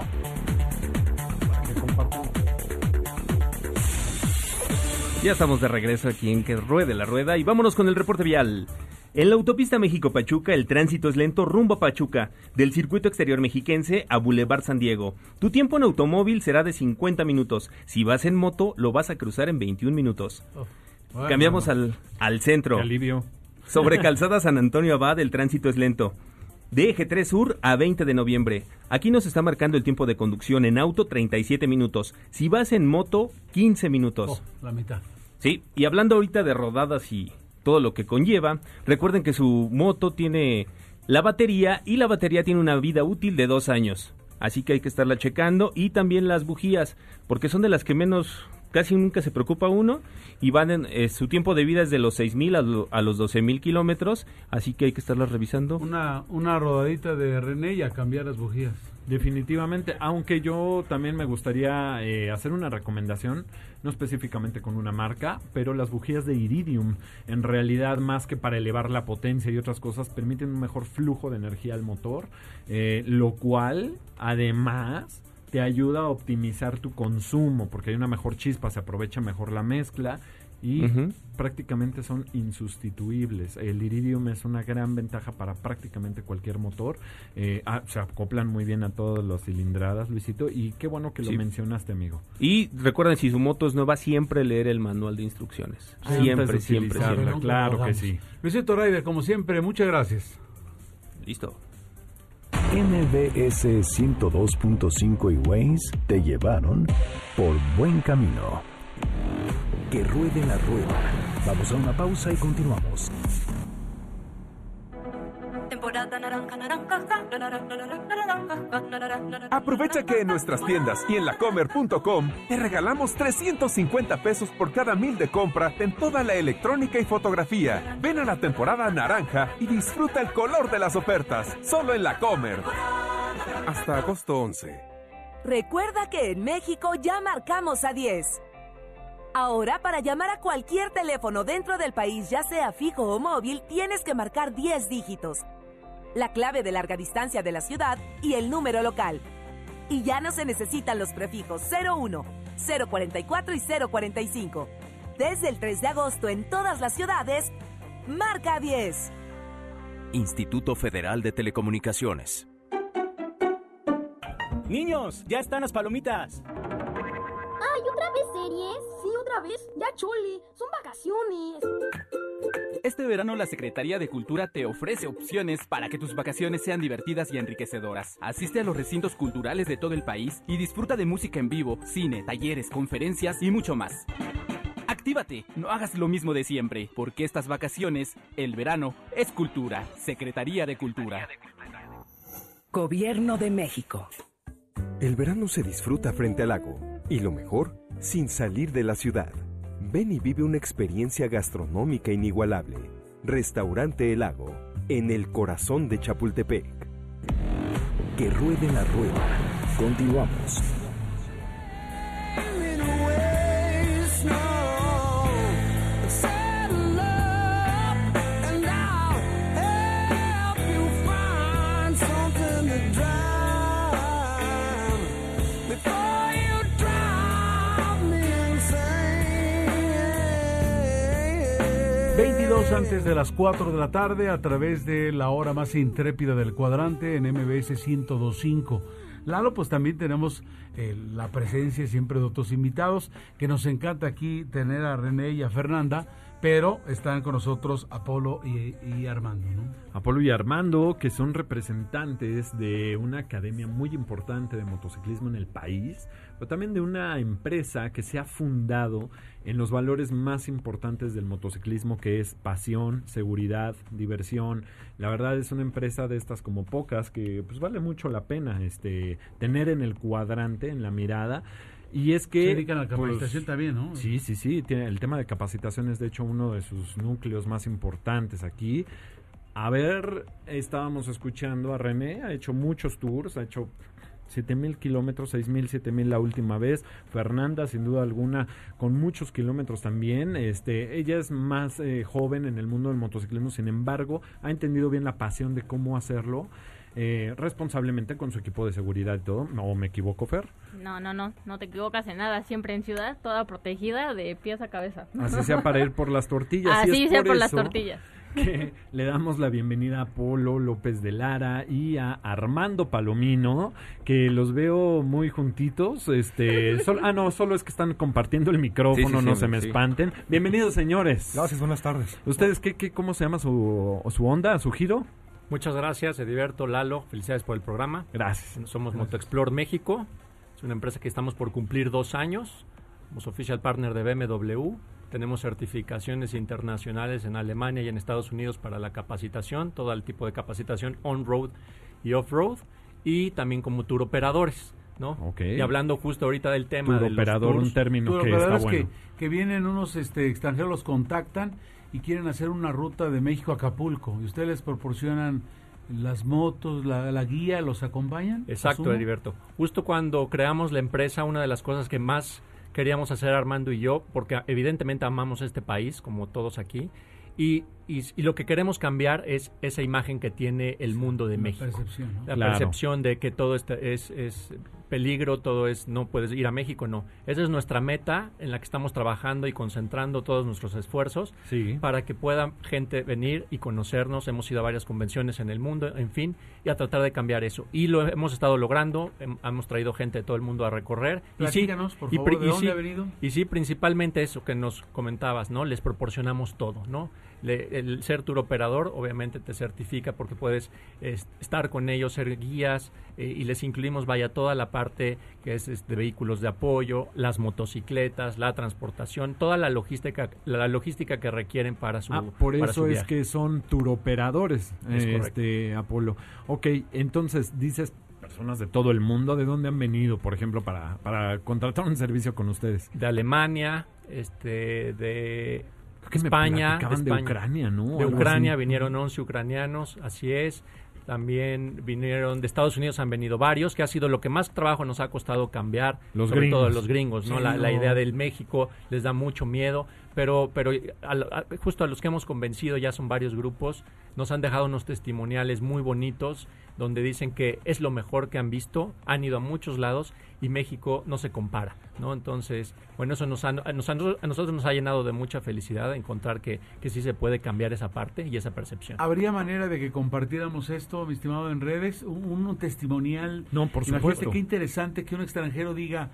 Ya estamos de regreso aquí en Que Ruede la Rueda y vámonos con el reporte vial. En la autopista México-Pachuca, el tránsito es lento rumbo a Pachuca, del circuito exterior mexiquense a Boulevard San Diego. Tu tiempo en automóvil será de 50 minutos. Si vas en moto, lo vas a cruzar en 21 minutos. Bueno, cambiamos al centro. Qué alivio. Sobre Calzada San Antonio Abad, el tránsito es lento. De Eje 3 Sur a 20 de noviembre. Aquí nos está marcando el tiempo de conducción en auto, 37 minutos. Si vas en moto, 15 minutos. La mitad. Sí, y hablando ahorita de rodadas y todo lo que conlleva, recuerden que su moto tiene la batería y la batería tiene una vida útil de 2 años. Así que hay que estarla checando, y también las bujías, porque son de las que menos, casi nunca se preocupa uno, y van su tiempo de vida es de los 6,000 a los 12,000 kilómetros, así que hay que estarlas revisando. Una rodadita de René y a cambiar las bujías. Definitivamente, aunque yo también me gustaría hacer una recomendación, no específicamente con una marca, pero las bujías de iridium, en realidad más que para elevar la potencia y otras cosas, permiten un mejor flujo de energía al motor, lo cual además te ayuda a optimizar tu consumo, porque hay una mejor chispa, se aprovecha mejor la mezcla y prácticamente son insustituibles. El iridium es una gran ventaja para prácticamente cualquier motor. Se acoplan muy bien a todas las cilindradas, Luisito, y qué bueno que lo mencionaste, amigo. Y recuerden, si su moto es nueva, siempre leer el manual de instrucciones. Siempre. Claro que sí. Luisito Ryder, como siempre, muchas gracias. Listo. MBS 102.5 y Waze te llevaron por buen camino. Que ruede la rueda. Vamos a una pausa y continuamos. Aprovecha que en nuestras tiendas y en lacomer.com te regalamos 350 pesos por cada 1,000 de compra en toda la electrónica y fotografía. Ven a la temporada naranja y disfruta el color de las ofertas, solo en Lacomer. Hasta agosto 11. Recuerda que en México ya marcamos a 10. Ahora, para llamar a cualquier teléfono dentro del país, ya sea fijo o móvil, tienes que marcar 10 dígitos. La clave de larga distancia de la ciudad y el número local. Y ya no se necesitan los prefijos 01, 044 y 045. Desde el 3 de agosto en todas las ciudades, marca 10. Instituto Federal de Telecomunicaciones. Niños, ya están las palomitas. Ay, ¿otra vez series? Sí, otra vez. Ya chole, son vacaciones. Este verano la Secretaría de Cultura te ofrece opciones para que tus vacaciones sean divertidas y enriquecedoras. Asiste a los recintos culturales de todo el país y disfruta de música en vivo, cine, talleres, conferencias y mucho más. Actívate, no hagas lo mismo de siempre, porque estas vacaciones, el verano, es cultura. Secretaría de Cultura. Gobierno de México. El verano se disfruta frente al lago, y lo mejor, sin salir de la ciudad. Ven y vive una experiencia gastronómica inigualable. Restaurante El Lago, en el corazón de Chapultepec. Que ruede la rueda. Continuamos. Antes de las 4 de la tarde, a través de la hora más intrépida del cuadrante en MBS 102.5. Lalo, pues también tenemos la presencia siempre de otros invitados, que nos encanta aquí tener a René y a Fernanda, pero están con nosotros Apolo y Armando, ¿no? Apolo y Armando, que son representantes de una academia muy importante de motociclismo en el país, pero también de una empresa que se ha fundado en los valores más importantes del motociclismo, que es pasión, seguridad, diversión. La verdad es una empresa de estas como pocas que pues vale mucho la pena tener en el cuadrante, en la mirada. Y es que... Se dedican a la capacitación también, ¿no? Sí. El tema de capacitación es de hecho uno de sus núcleos más importantes aquí. A ver, estábamos escuchando a René, ha hecho muchos tours, ha hecho 7,000 kilómetros, 6,000, 7,000 la última vez. Fernanda, sin duda alguna, con muchos kilómetros también. Ella es más joven en el mundo del motociclismo, sin embargo, ha entendido bien la pasión de cómo hacerlo. Responsablemente con su equipo de seguridad y todo. ¿O me equivoco, Fer? No te equivocas en nada, siempre en ciudad, toda protegida de pies a cabeza. Así sea para ir por las tortillas. Así sea por las tortillas. Que le damos la bienvenida a Polo López de Lara y a Armando Palomino, que los veo muy juntitos. Solo es que están compartiendo el micrófono, no se me espanten. Bienvenidos, señores. Gracias, buenas tardes. ¿Ustedes cómo se llama su onda, su giro? Muchas gracias, Ediberto, Lalo, felicidades por el programa. Gracias. Somos Motoexplore México, es una empresa que estamos por cumplir 2 años. Somos official partner de BMW, tenemos certificaciones internacionales en Alemania y en Estados Unidos para la capacitación, todo el tipo de capacitación on-road y off-road, y también como tour operadores, ¿no? Okay. Y hablando justo ahorita del tema tour de operador, los tours, un término que está bueno. Que vienen unos extranjeros, los contactan y quieren hacer una ruta de México a Acapulco, y ustedes les proporcionan las motos, la guía, ¿los acompañan? Exacto, Heriberto. Justo cuando creamos la empresa, una de las cosas que más queríamos hacer Armando y yo, porque evidentemente amamos este país, como todos aquí, y lo que queremos cambiar es esa imagen que tiene el mundo de México. Percepción, ¿no? La percepción de que todo es peligro, todo es no puedes ir a México, no. Esa es nuestra meta en la que estamos trabajando y concentrando todos nuestros esfuerzos para que pueda gente venir y conocernos. Hemos ido a varias convenciones en el mundo, en fin, y a tratar de cambiar eso. Y lo hemos estado logrando, hemos traído gente de todo el mundo a recorrer. Platícanos, por favor, ¿de dónde ha venido? Y sí, principalmente eso que nos comentabas, ¿no? Les proporcionamos todo, ¿no? El ser tour operador obviamente te certifica porque puedes estar con ellos, ser guías y les incluimos, toda la parte que es de vehículos de apoyo, las motocicletas, la transportación, toda la logística que requieren para su por para eso su es viaje. que son tour operadores, Es Apolo. Ok, entonces dices personas de todo el mundo, ¿de dónde han venido, por ejemplo, para contratar un servicio con ustedes? De Alemania, de que España, de Ucrania, ¿no? De Ucrania vinieron 11 ucranianos, así es. También vinieron de Estados Unidos, han venido varios, que ha sido lo que más trabajo nos ha costado cambiar, sobre todo los gringos, ¿no? La idea del México les da mucho miedo, pero justo a los que hemos convencido ya son varios grupos, nos han dejado unos testimoniales muy bonitos donde dicen que es lo mejor que han visto, han ido a muchos lados y México no se compara, ¿no? Entonces, bueno, eso a nosotros nos ha llenado de mucha felicidad encontrar que sí se puede cambiar esa parte y esa percepción. ¿Habría manera de que compartiéramos esto, mi estimado, en redes? Un testimonial. No, por supuesto. Imagínate qué interesante que un extranjero diga,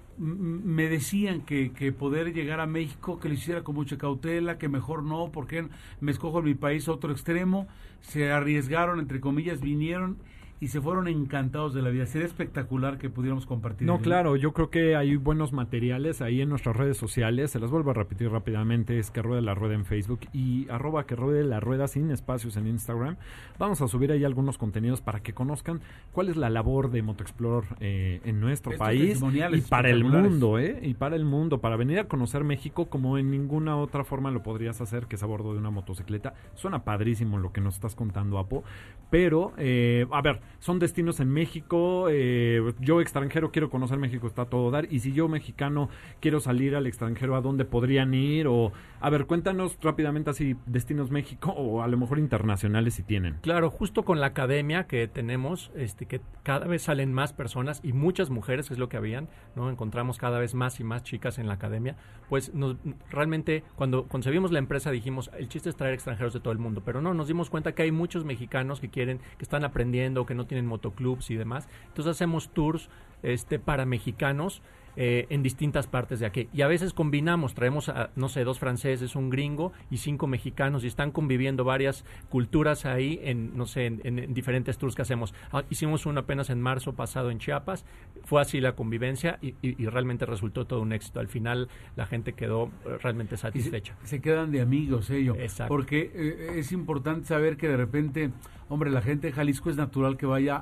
me decían que poder llegar a México, que lo hiciera con mucha cautela, que mejor no, porque me escojo en mi país a otro extremo, se arriesgaron, entre comillas, vinieron y se fueron encantados de la vida. Sería espectacular que pudiéramos compartir. No, claro, yo creo que hay buenos materiales ahí en nuestras redes sociales, se las vuelvo a repetir rápidamente, es Que Ruede la Rueda en Facebook y @ Que Ruede la Rueda sin espacios en Instagram. Vamos a subir ahí algunos contenidos para que conozcan cuál es la labor de MotoExplore en nuestro país y para el mundo, y para el mundo, para venir a conocer México como en ninguna otra forma lo podrías hacer, que es a bordo de una motocicleta. Suena padrísimo lo que nos estás contando, Apo, pero, a ver, son destinos en México, yo extranjero quiero conocer México, está a todo dar, y si yo mexicano quiero salir al extranjero, ¿a dónde podrían ir? O, a ver, cuéntanos rápidamente así, destinos México o a lo mejor internacionales si tienen. Claro, justo con la academia que tenemos, que cada vez salen más personas y muchas mujeres, es lo que habían, ¿no? Encontramos cada vez más y más chicas en la academia, pues realmente cuando concebimos la empresa dijimos, el chiste es traer extranjeros de todo el mundo, pero no, nos dimos cuenta que hay muchos mexicanos que están aprendiendo, que no tienen motoclubs y demás. Entonces hacemos tours para mexicanos en distintas partes de aquí. Y a veces combinamos, traemos a, 2 franceses, un gringo y 5 mexicanos y están conviviendo varias culturas ahí en diferentes tours que hacemos. Hicimos uno apenas en marzo pasado en Chiapas, fue así la convivencia y realmente resultó todo un éxito. Al final la gente quedó realmente satisfecha. Se quedan de amigos ellos. Exacto. Porque es importante saber que de repente, hombre, la gente de Jalisco es natural que vaya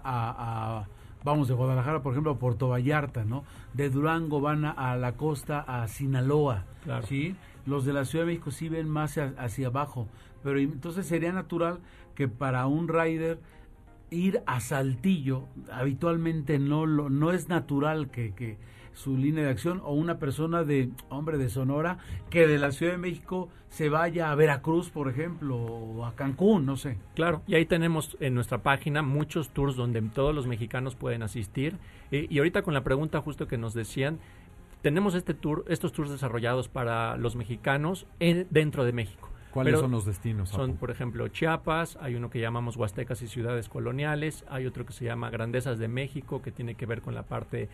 vamos, de Guadalajara, por ejemplo, a Puerto Vallarta, ¿no? De Durango van a la costa, a Sinaloa, claro. ¿Sí? Los de la Ciudad de México sí ven más hacia abajo, pero entonces sería natural que para un rider ir a Saltillo, habitualmente no es natural que su línea de acción, o una persona de Sonora, que de la Ciudad de México se vaya a Veracruz, por ejemplo, o a Cancún, no sé. Claro, y ahí tenemos en nuestra página muchos tours donde todos los mexicanos pueden asistir. Y ahorita con la pregunta justo que nos decían, tenemos estos tours desarrollados para los mexicanos dentro de México. ¿Cuáles son los destinos? Son, por ejemplo, Chiapas, hay uno que llamamos Huastecas y Ciudades Coloniales, hay otro que se llama Grandezas de México, que tiene que ver con la parte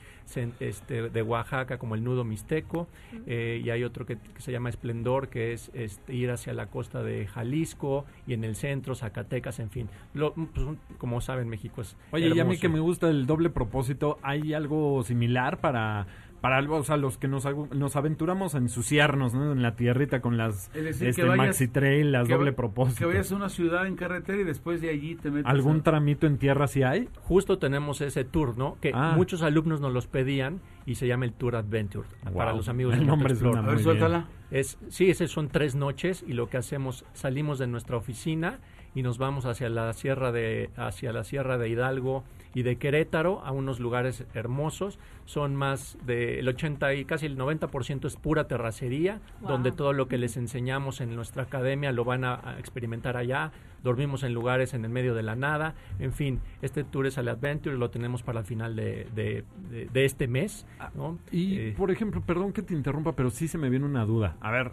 de Oaxaca, como el nudo mixteco, y hay otro que se llama Esplendor, que es ir hacia la costa de Jalisco, y en el centro, Zacatecas, en fin. Pues, como saben, México es Oye, hermoso. Y a mí que me gusta el doble propósito, ¿hay algo similar para o sea, los que nos aventuramos a ensuciarnos, ¿no? En la tierrita con las maxi trail, las doble propósito? Que vayas a una ciudad en carretera y después de allí te metes. ¿Algún tramito en tierra si hay? Justo tenemos ese tour, ¿no? Que muchos alumnos nos los pedían y se llama el Tour Adventure. Wow. Para los amigos de MotoExplore. A ver, suéltala. Esos son 3 noches y lo que hacemos, salimos de nuestra oficina y nos vamos hacia la sierra de Hidalgo y de Querétaro, a unos lugares hermosos. Son más del 80 y casi el 90% es pura terracería, donde todo lo que les enseñamos en nuestra academia lo van a experimentar allá. Dormimos en lugares en el medio de la nada. En fin, este Tour es al Adventure, lo tenemos para el final de este mes, ¿no? Y, por ejemplo, perdón que te interrumpa, pero sí se me viene una duda. A ver,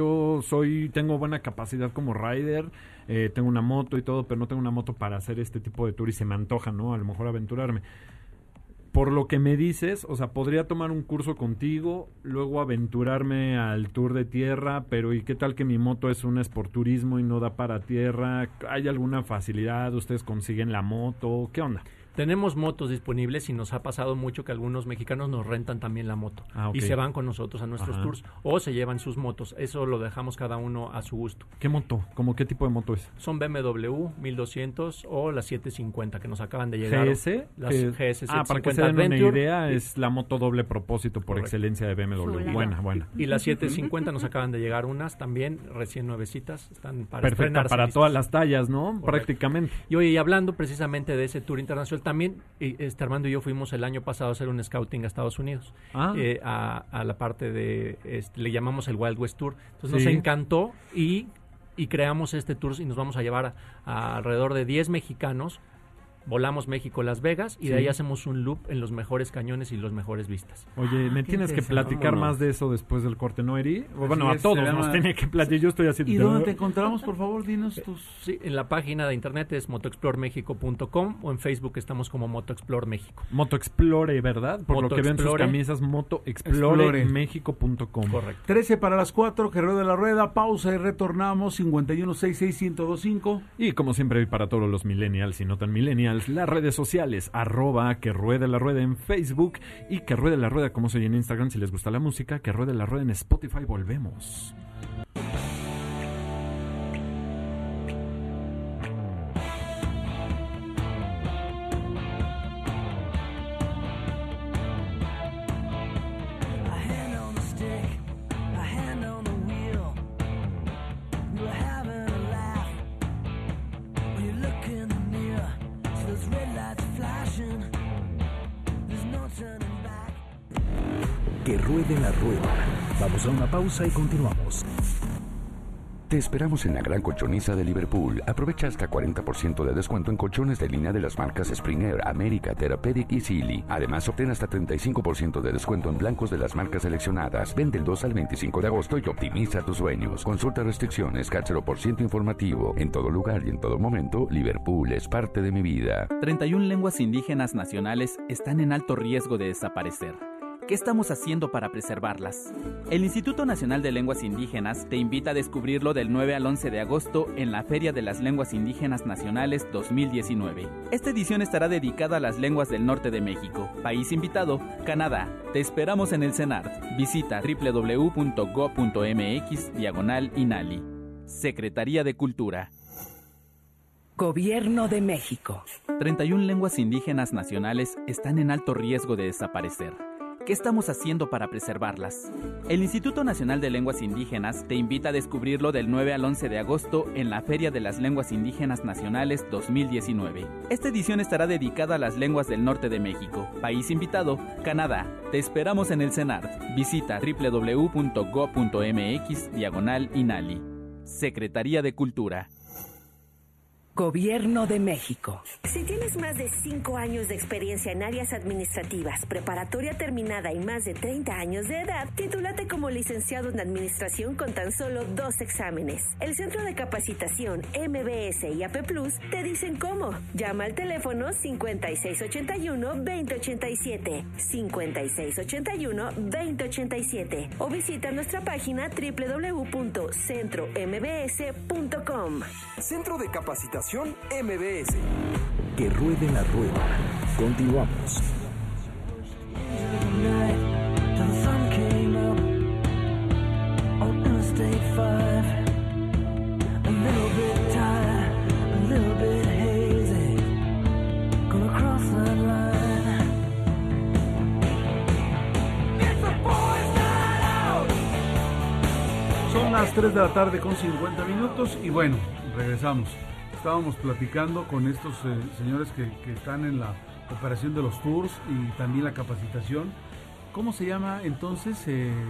tengo buena capacidad como rider, tengo una moto y todo, pero no tengo una moto para hacer este tipo de tour y se me antoja, ¿no? A lo mejor aventurarme. Por lo que me dices, o sea, podría tomar un curso contigo, luego aventurarme al tour de tierra, pero ¿y qué tal que mi moto es un esporturismo y no da para tierra? ¿Hay alguna facilidad? ¿Ustedes consiguen la moto? ¿Qué onda? Tenemos motos disponibles y nos ha pasado mucho que algunos mexicanos nos rentan también la moto y se van con nosotros a nuestros tours o se llevan sus motos. Eso lo dejamos cada uno a su gusto. ¿Qué moto? ¿Cómo qué tipo de moto es? Son BMW 1200 o las 750 que nos acaban de llegar. ¿GS? Las GS 750 para que se den Adventure. Una idea, es la moto doble propósito por excelencia de BMW. Buena. Y las 750 nos acaban de llegar unas también, recién nuevecitas. Están para perfecta para todas las tallas, ¿no? Correcto. Prácticamente. Y oye, y hablando precisamente de ese tour internacional, también Armando y yo fuimos el año pasado a hacer un scouting a Estados Unidos, a la parte de, le llamamos el Wild West Tour. Entonces nos encantó y creamos este tour y nos vamos a llevar a alrededor de 10 mexicanos. Volamos México-Las Vegas y de ahí hacemos un loop en los mejores cañones y los mejores vistas. Oye, me tienes que platicar más de eso después del corte, ¿no, Eri? Bueno, a todos nos tiene que platicar. Yo estoy haciendo... ¿Y dónde te encontramos, por favor? Dinos tus... Sí, en la página de internet es motoexploremexico.com o en Facebook estamos como Motoexplore México. Motoexplore, ¿verdad? Por lo que ven sus camisas, motoexploremexico.com. Correcto. 13 para las 4, que ruede la rueda, pausa y retornamos, 51661025. Y como siempre, para todos los millennials y no tan millennials, las redes sociales, @que ruede la rueda en Facebook y que ruede la rueda como soy en Instagram si les gusta la música, que ruede la rueda en Spotify. Volvemos. Que ruede la rueda. Vamos a una pausa y continuamos. Te esperamos en la gran colchoniza de Liverpool. Aprovecha hasta 40% de descuento en colchones de línea de las marcas Springer, América, Therapeutic y Sealy. Además, obtén hasta 35% de descuento en blancos de las marcas seleccionadas. Vende el 2 al 25 de agosto y optimiza tus sueños. Consulta restricciones, CAT 0% informativo. En todo lugar y en todo momento, Liverpool es parte de mi vida. 31 lenguas indígenas nacionales están en alto riesgo de desaparecer. ¿Qué estamos haciendo para preservarlas? El Instituto Nacional de Lenguas Indígenas te invita a descubrirlo del 9 al 11 de agosto en la Feria de las Lenguas Indígenas Nacionales 2019. Esta edición estará dedicada a las lenguas del norte de México. País invitado, Canadá. Te esperamos en el CENART. Visita www.go.mx/INALI. Secretaría de Cultura. Gobierno de México. 31 lenguas indígenas nacionales están en alto riesgo de desaparecer. ¿Qué estamos haciendo para preservarlas? El Instituto Nacional de Lenguas Indígenas te invita a descubrirlo del 9 al 11 de agosto en la Feria de las Lenguas Indígenas Nacionales 2019. Esta edición estará dedicada a las lenguas del norte de México. País invitado, Canadá. Te esperamos en el CENART. Visita www.go.mx/INALI. Secretaría de Cultura. Gobierno de México. Si tienes más de 5 años de experiencia en áreas administrativas, preparatoria terminada y más de 30 años de edad, titúlate como licenciado en administración con tan solo 2 exámenes. El Centro de Capacitación MBS y AP Plus te dicen cómo. Llama al teléfono 5681-2087, 5681-2087 o visita nuestra página www.centrombs.com. Centro de Capacitación MBS. Que ruede la rueda. Continuamos. Son las 3 de la tarde con 50 minutos y bueno, regresamos. estábamos platicando con estos señores que están en la operación de los tours y también la capacitación. ¿Cómo se llama entonces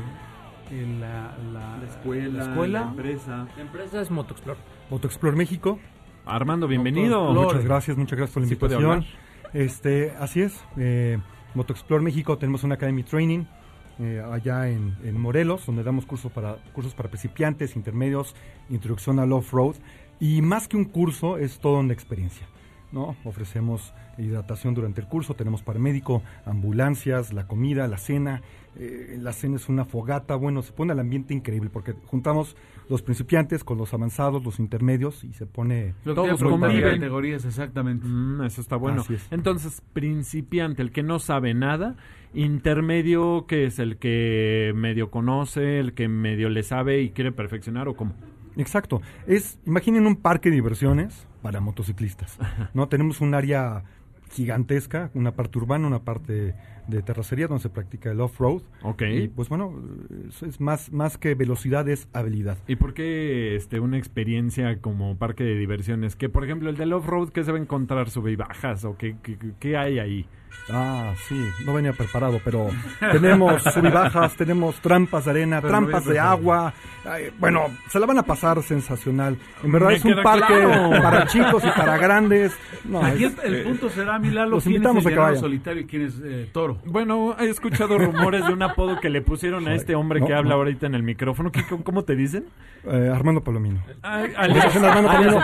la escuela? La empresa. La empresa es Motoexplore. Motoexplore México. Armando, bienvenido. Muchas gracias por la invitación. Así es. Motoexplore México, tenemos una Academy Training allá en Morelos, donde damos cursos para principiantes, intermedios, introducción al off-road. Y más que un curso, es toda una experiencia, ¿no? Ofrecemos hidratación durante el curso, tenemos paramédico, ambulancias, la comida, la cena. La cena es una fogata, bueno, se pone el ambiente increíble porque juntamos los principiantes con los avanzados, los intermedios y se pone... Todos conviven. Categorías, exactamente. Eso está bueno. Entonces, principiante, el que no sabe nada, intermedio, que es el que medio conoce, el que medio le sabe y quiere perfeccionar, ¿o cómo? Exacto. Imaginen un parque de diversiones para motociclistas, ¿no? Tenemos un área gigantesca, una parte urbana, una parte de terracería donde se practica el off-road. Y pues bueno, es más que velocidad, es habilidad. ¿Y por qué una experiencia como parque de diversiones? Que por ejemplo el del off-road, ¿qué se va a encontrar? ¿Sube y bajas? ¿O qué hay ahí? Sí, no venía preparado, pero tenemos sub y bajas, tenemos trampas de arena, trampas de agua. Bueno, se la van a pasar sensacional. En verdad es un parque para chicos y para grandes. Aquí el punto será, Milalo, los invitamos a que vayan. Solitario y quién es Toro. Bueno, he escuchado rumores de un apodo que le pusieron a este hombre que habla ahorita en el micrófono. ¿Cómo te dicen? Armando Palomino. Armando Palomino.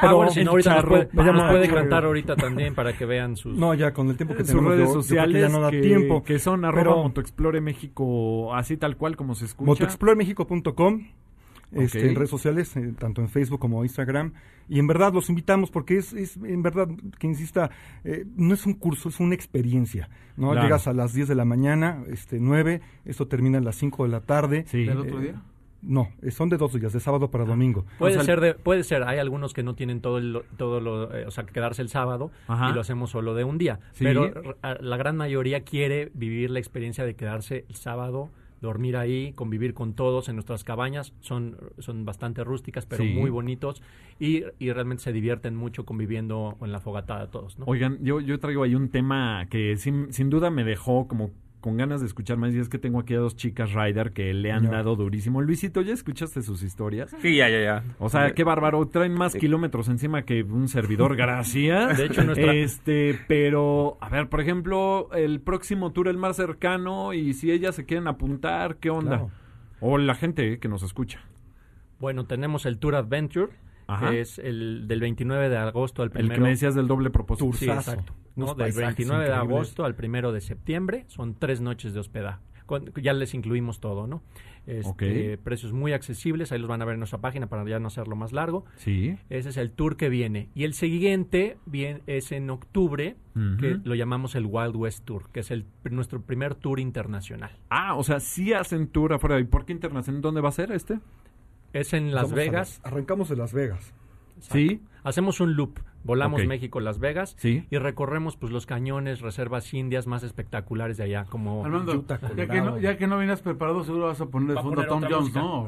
Nos puede cantar ahorita también para que vean sus... No, ya con el tiempo que tenemos redes sociales ya no da tiempo. Que son @Motoexplore México, así tal cual como se escucha. Motoexploremexico.com. En redes sociales, tanto en Facebook como Instagram, y en verdad los invitamos porque es en verdad que insista, no es un curso, es una experiencia, ¿no? Claro. Llegas a las 10 de la mañana, 9, esto termina a las 5 de la tarde. ¿Del otro día? No, son de 2 días, de sábado para domingo. Puede ser, hay algunos que no tienen o sea, quedarse el sábado y lo hacemos solo de un día, pero la gran mayoría quiere vivir la experiencia de quedarse el sábado, dormir ahí, convivir con todos en nuestras cabañas, son bastante rústicas, pero muy bonitos, y realmente se divierten mucho conviviendo en la fogatada todos, ¿no? Oigan, yo traigo ahí un tema que sin duda me dejó como con ganas de escuchar más, y es que tengo aquí a 2 chicas rider que le han dado durísimo. Luisito, ¿ya escuchaste sus historias? Sí, ya. O sea, qué bárbaro, traen más kilómetros encima que un servidor, gracias. De hecho, pero, a ver, por ejemplo, el próximo tour, el más cercano, y si ellas se quieren apuntar, ¿qué onda? Claro. O la gente que nos escucha. Bueno, tenemos el Tour Adventure, que es el del 29 de agosto al 1. El que me decías del doble propósito. Sí, exacto. Del 29 de agosto al 1 de septiembre son 3 noches de hospedaje. Ya les incluimos todo, ¿no? Precios muy accesibles, ahí los van a ver en nuestra página para ya no hacerlo más largo. Sí. Ese es el tour que viene. Y el siguiente es en octubre, que lo llamamos el Wild West Tour, que es nuestro primer tour internacional. O sea, sí hacen tour afuera. ¿Y por qué internacional? ¿Dónde va a ser este? Es en Las Vegas. Arrancamos de Las Vegas. Exacto. Sí. Hacemos un loop. Volamos México-Las Vegas y recorremos pues los cañones, reservas indias más espectaculares de allá, como Armando, Utah, ya que no vienes preparado, seguro vas a poner de fondo a Tom Jones, ¿no?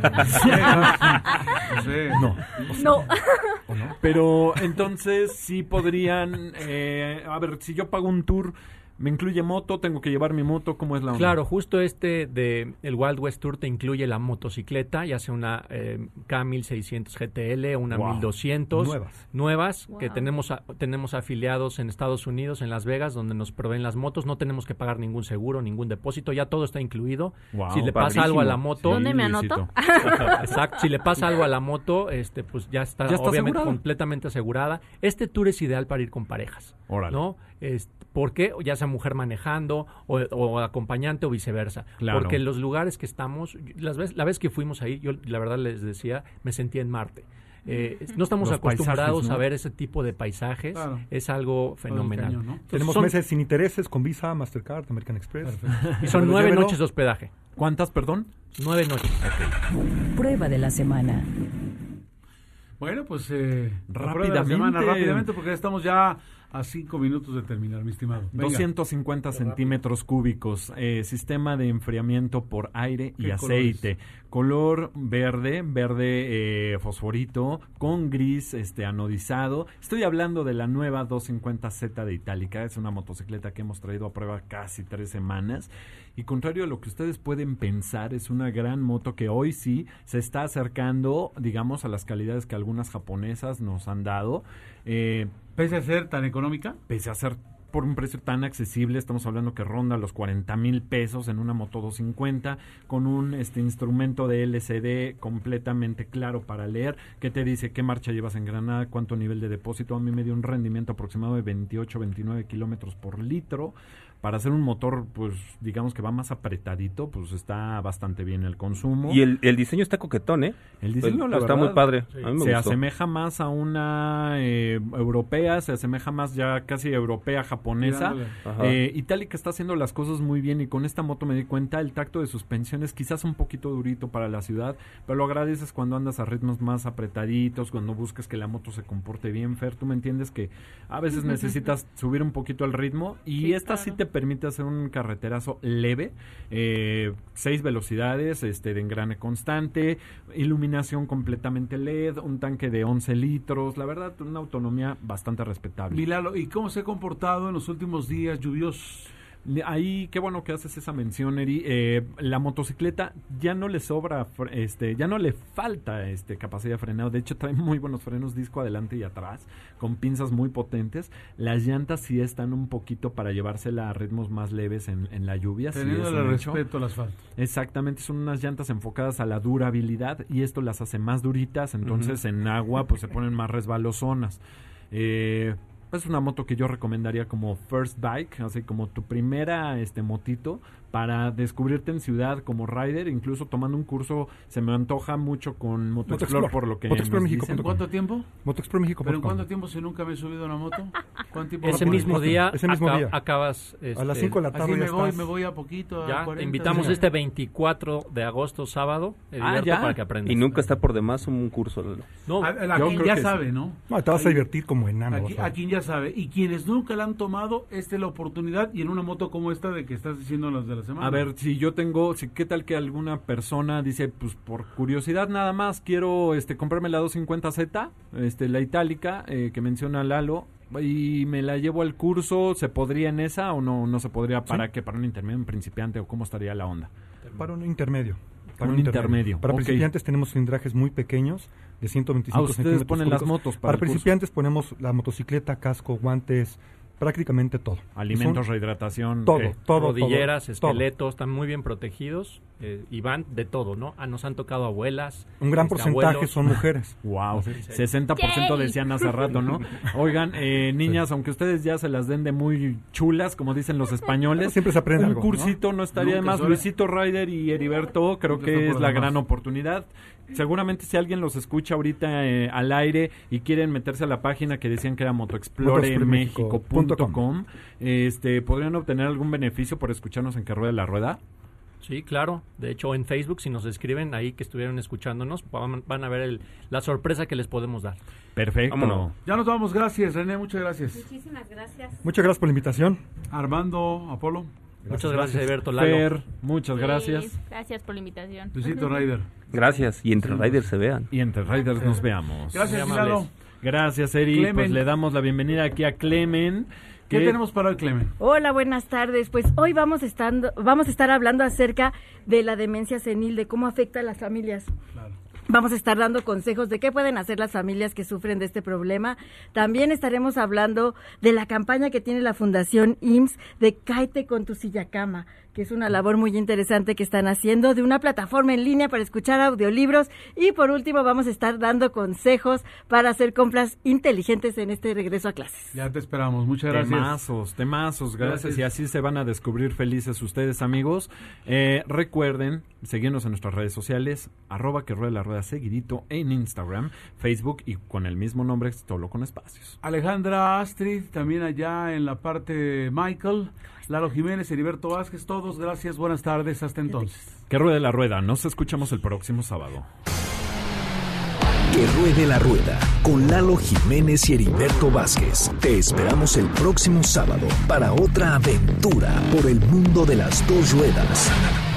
No. Pero entonces sí podrían, a ver, si yo pago un tour, ¿me incluye moto? ¿Tengo que llevar mi moto? ¿Cómo es la onda? Claro, justo de el Wild West Tour te incluye la motocicleta, ya sea una K1600 GTL, una 1200. Nuevas, que tenemos afiliados en Estados Unidos, en Las Vegas, donde nos proveen las motos. No tenemos que pagar ningún seguro, ningún depósito, ya todo está incluido. Si le pasa algo a la moto... ¿Dónde me anoto? Exacto, si le pasa algo a la moto, pues ya está obviamente asegurado, completamente asegurada. Este tour es ideal para ir con parejas, ¿no? Porque ya sea mujer manejando o acompañante o viceversa. Claro. Porque en los lugares que estamos, la vez que fuimos ahí, yo la verdad les decía, me sentía en Marte. No estamos acostumbrados a ver ese tipo de paisajes. Claro. Es algo fenomenal. Cañón, ¿no? Tenemos meses sin intereses con Visa, Mastercard, American Express. Y son 9 noches de hospedaje. ¿Cuántas, perdón? 9 noches. Prueba de la semana. Bueno, pues rápidamente, porque estamos ya a 5 minutos de terminar, mi estimado. Venga. 250 centímetros cúbicos, sistema de enfriamiento por aire y aceite. Color verde fosforito, con gris anodizado. Estoy hablando de la nueva 250Z de Itálica. Es una motocicleta que hemos traído a prueba casi 3 semanas. Y contrario a lo que ustedes pueden pensar, es una gran moto que hoy sí se está acercando, digamos, a las calidades que algunas japonesas nos han dado. Pese a ser tan económica. Pese a ser por un precio tan accesible, estamos hablando que ronda los 40,000 pesos en una moto 250, con un instrumento de LCD completamente claro para leer, que te dice qué marcha llevas en Granada, cuánto nivel de depósito. A mí me dio un rendimiento aproximado de 28-29 kilómetros por litro. Para hacer un motor, pues, digamos que va más apretadito, pues está bastante bien el consumo. Y el diseño está coquetón, ¿eh? El diseño, la está verdad, muy padre. Sí. A mí me se gustó. asemeja más a una europea, se asemeja más ya casi europea, japonesa. Itálica está haciendo las cosas muy bien, y con esta moto me di cuenta, el tacto de suspensión es quizás un poquito durito para la ciudad, pero lo agradeces cuando andas a ritmos más apretaditos, cuando buscas que la moto se comporte bien. Fer, tú me entiendes que a veces necesitas subir un poquito el ritmo, y Sí, esta claro. sí te permite hacer un carreterazo leve, 6 velocidades, de engrane constante, iluminación completamente LED, un tanque de 11 litros, la verdad, una autonomía bastante respetable. Milalo, ¿y cómo se ha comportado en los últimos días lluviosos? Ahí, qué bueno que haces esa mención, Eri. La motocicleta ya no le sobra, ya no le falta capacidad de frenado. De hecho, trae muy buenos frenos, disco adelante y atrás, con pinzas muy potentes. Las llantas sí están un poquito para llevársela a ritmos más leves en la lluvia. Teniendo sí el respeto al asfalto. Exactamente, son unas llantas enfocadas a la durabilidad, y esto las hace más duritas, entonces en agua pues se ponen más resbalosonas. Es una moto que yo recomendaría como first bike, así como tu primera motito para descubrirte en ciudad como rider, incluso tomando un curso. Se me antoja mucho con MotoExplore, por lo que MotoExplore México. ¿En cuánto tiempo? MotoExplore México. ¿Pero en cuánto tiempo si nunca me he subido a una moto? ¿Cuánto tiempo? Ese mismo día acabas a las 5 de la tarde. Así me voy a poquito. Ya, a 40, te invitamos este 24 de agosto, sábado, ya. para que aprendas. Y nunca está por demás un curso. No, a quien ya sabe, sí. ¿no? No, te vas a divertir como enano. A quien ya sabe. Y quienes nunca la han tomado, esta es la oportunidad, y en una moto como esta de que estás diciendo las de la semana. A ver, ¿qué tal que alguna persona dice, pues por curiosidad nada más, quiero comprarme la 250Z, la Itálica, que menciona Lalo, y me la llevo al curso? ¿Se podría en esa o no se podría? ¿Para qué? ¿Para un intermedio, un principiante, o cómo estaría la onda? Para un intermedio. Un intermedio. Para principiantes tenemos cilindrajes muy pequeños, de 125 ustedes centímetros ponen cúbicos. las motos para principiantes ponemos la motocicleta, casco, guantes, prácticamente todo. Alimentos, rehidratación. Todo, rodilleras, todo, esqueletos, están muy bien protegidos, y van de todo, ¿no? Nos han tocado abuelas. Un gran porcentaje abuelos. son mujeres. Wow, 60% decían hace rato, ¿no? Oigan, niñas, aunque ustedes ya se las den de muy chulas, como dicen los españoles, siempre se aprende un algo, cursito no estaría de más. Luisito Ryder y Heriberto, creo que es la gran oportunidad. Seguramente si alguien los escucha ahorita al aire y quieren meterse a la página que decían que era motoexploremexico.com, ¿podrían obtener algún beneficio por escucharnos en Que Ruede la Rueda? Sí, claro. De hecho, en Facebook, si nos escriben ahí que estuvieron escuchándonos, van a ver la sorpresa que les podemos dar. Perfecto. Vámonos. Ya nos vamos. Gracias, René. Muchas gracias. Muchísimas gracias. Muchas gracias por la invitación. Armando, Apolo. Muchas gracias, Alberto, Lalo. Fer, muchas gracias. Gracias por la invitación. Luisito Ryder. Gracias. Y entre riders se vean. Y entre riders nos veamos. Gracias, Lalo. Gracias, Eri. Clemen. Pues le damos la bienvenida aquí a Clemen. ¿Qué tenemos para hoy, Clemen? Hola, buenas tardes. Pues hoy vamos a estar hablando acerca de la demencia senil, de cómo afecta a las familias. Claro. Vamos a estar dando consejos de qué pueden hacer las familias que sufren de este problema. También estaremos hablando de la campaña que tiene la Fundación IMSS de Cáete con tu silla cama, que es una labor muy interesante que están haciendo, de una plataforma en línea para escuchar audiolibros. Y por último vamos a estar dando consejos para hacer compras inteligentes en este regreso a clases. Ya te esperamos, muchas gracias. Temazos, gracias. Y así se van a descubrir felices ustedes, amigos. Recuerden seguirnos en nuestras redes sociales, @Que Ruede la Rueda seguidito, en Instagram, Facebook, y con el mismo nombre, solo con espacios. Alejandra Astrid, también allá en la parte Michael, Lalo Jiménez, Heriberto Vázquez, todos, gracias, buenas tardes, hasta entonces. Que ruede la rueda, nos escuchamos el próximo sábado. Que ruede la rueda con Lalo Jiménez y Heriberto Vázquez. Te esperamos el próximo sábado para otra aventura por el mundo de las dos ruedas.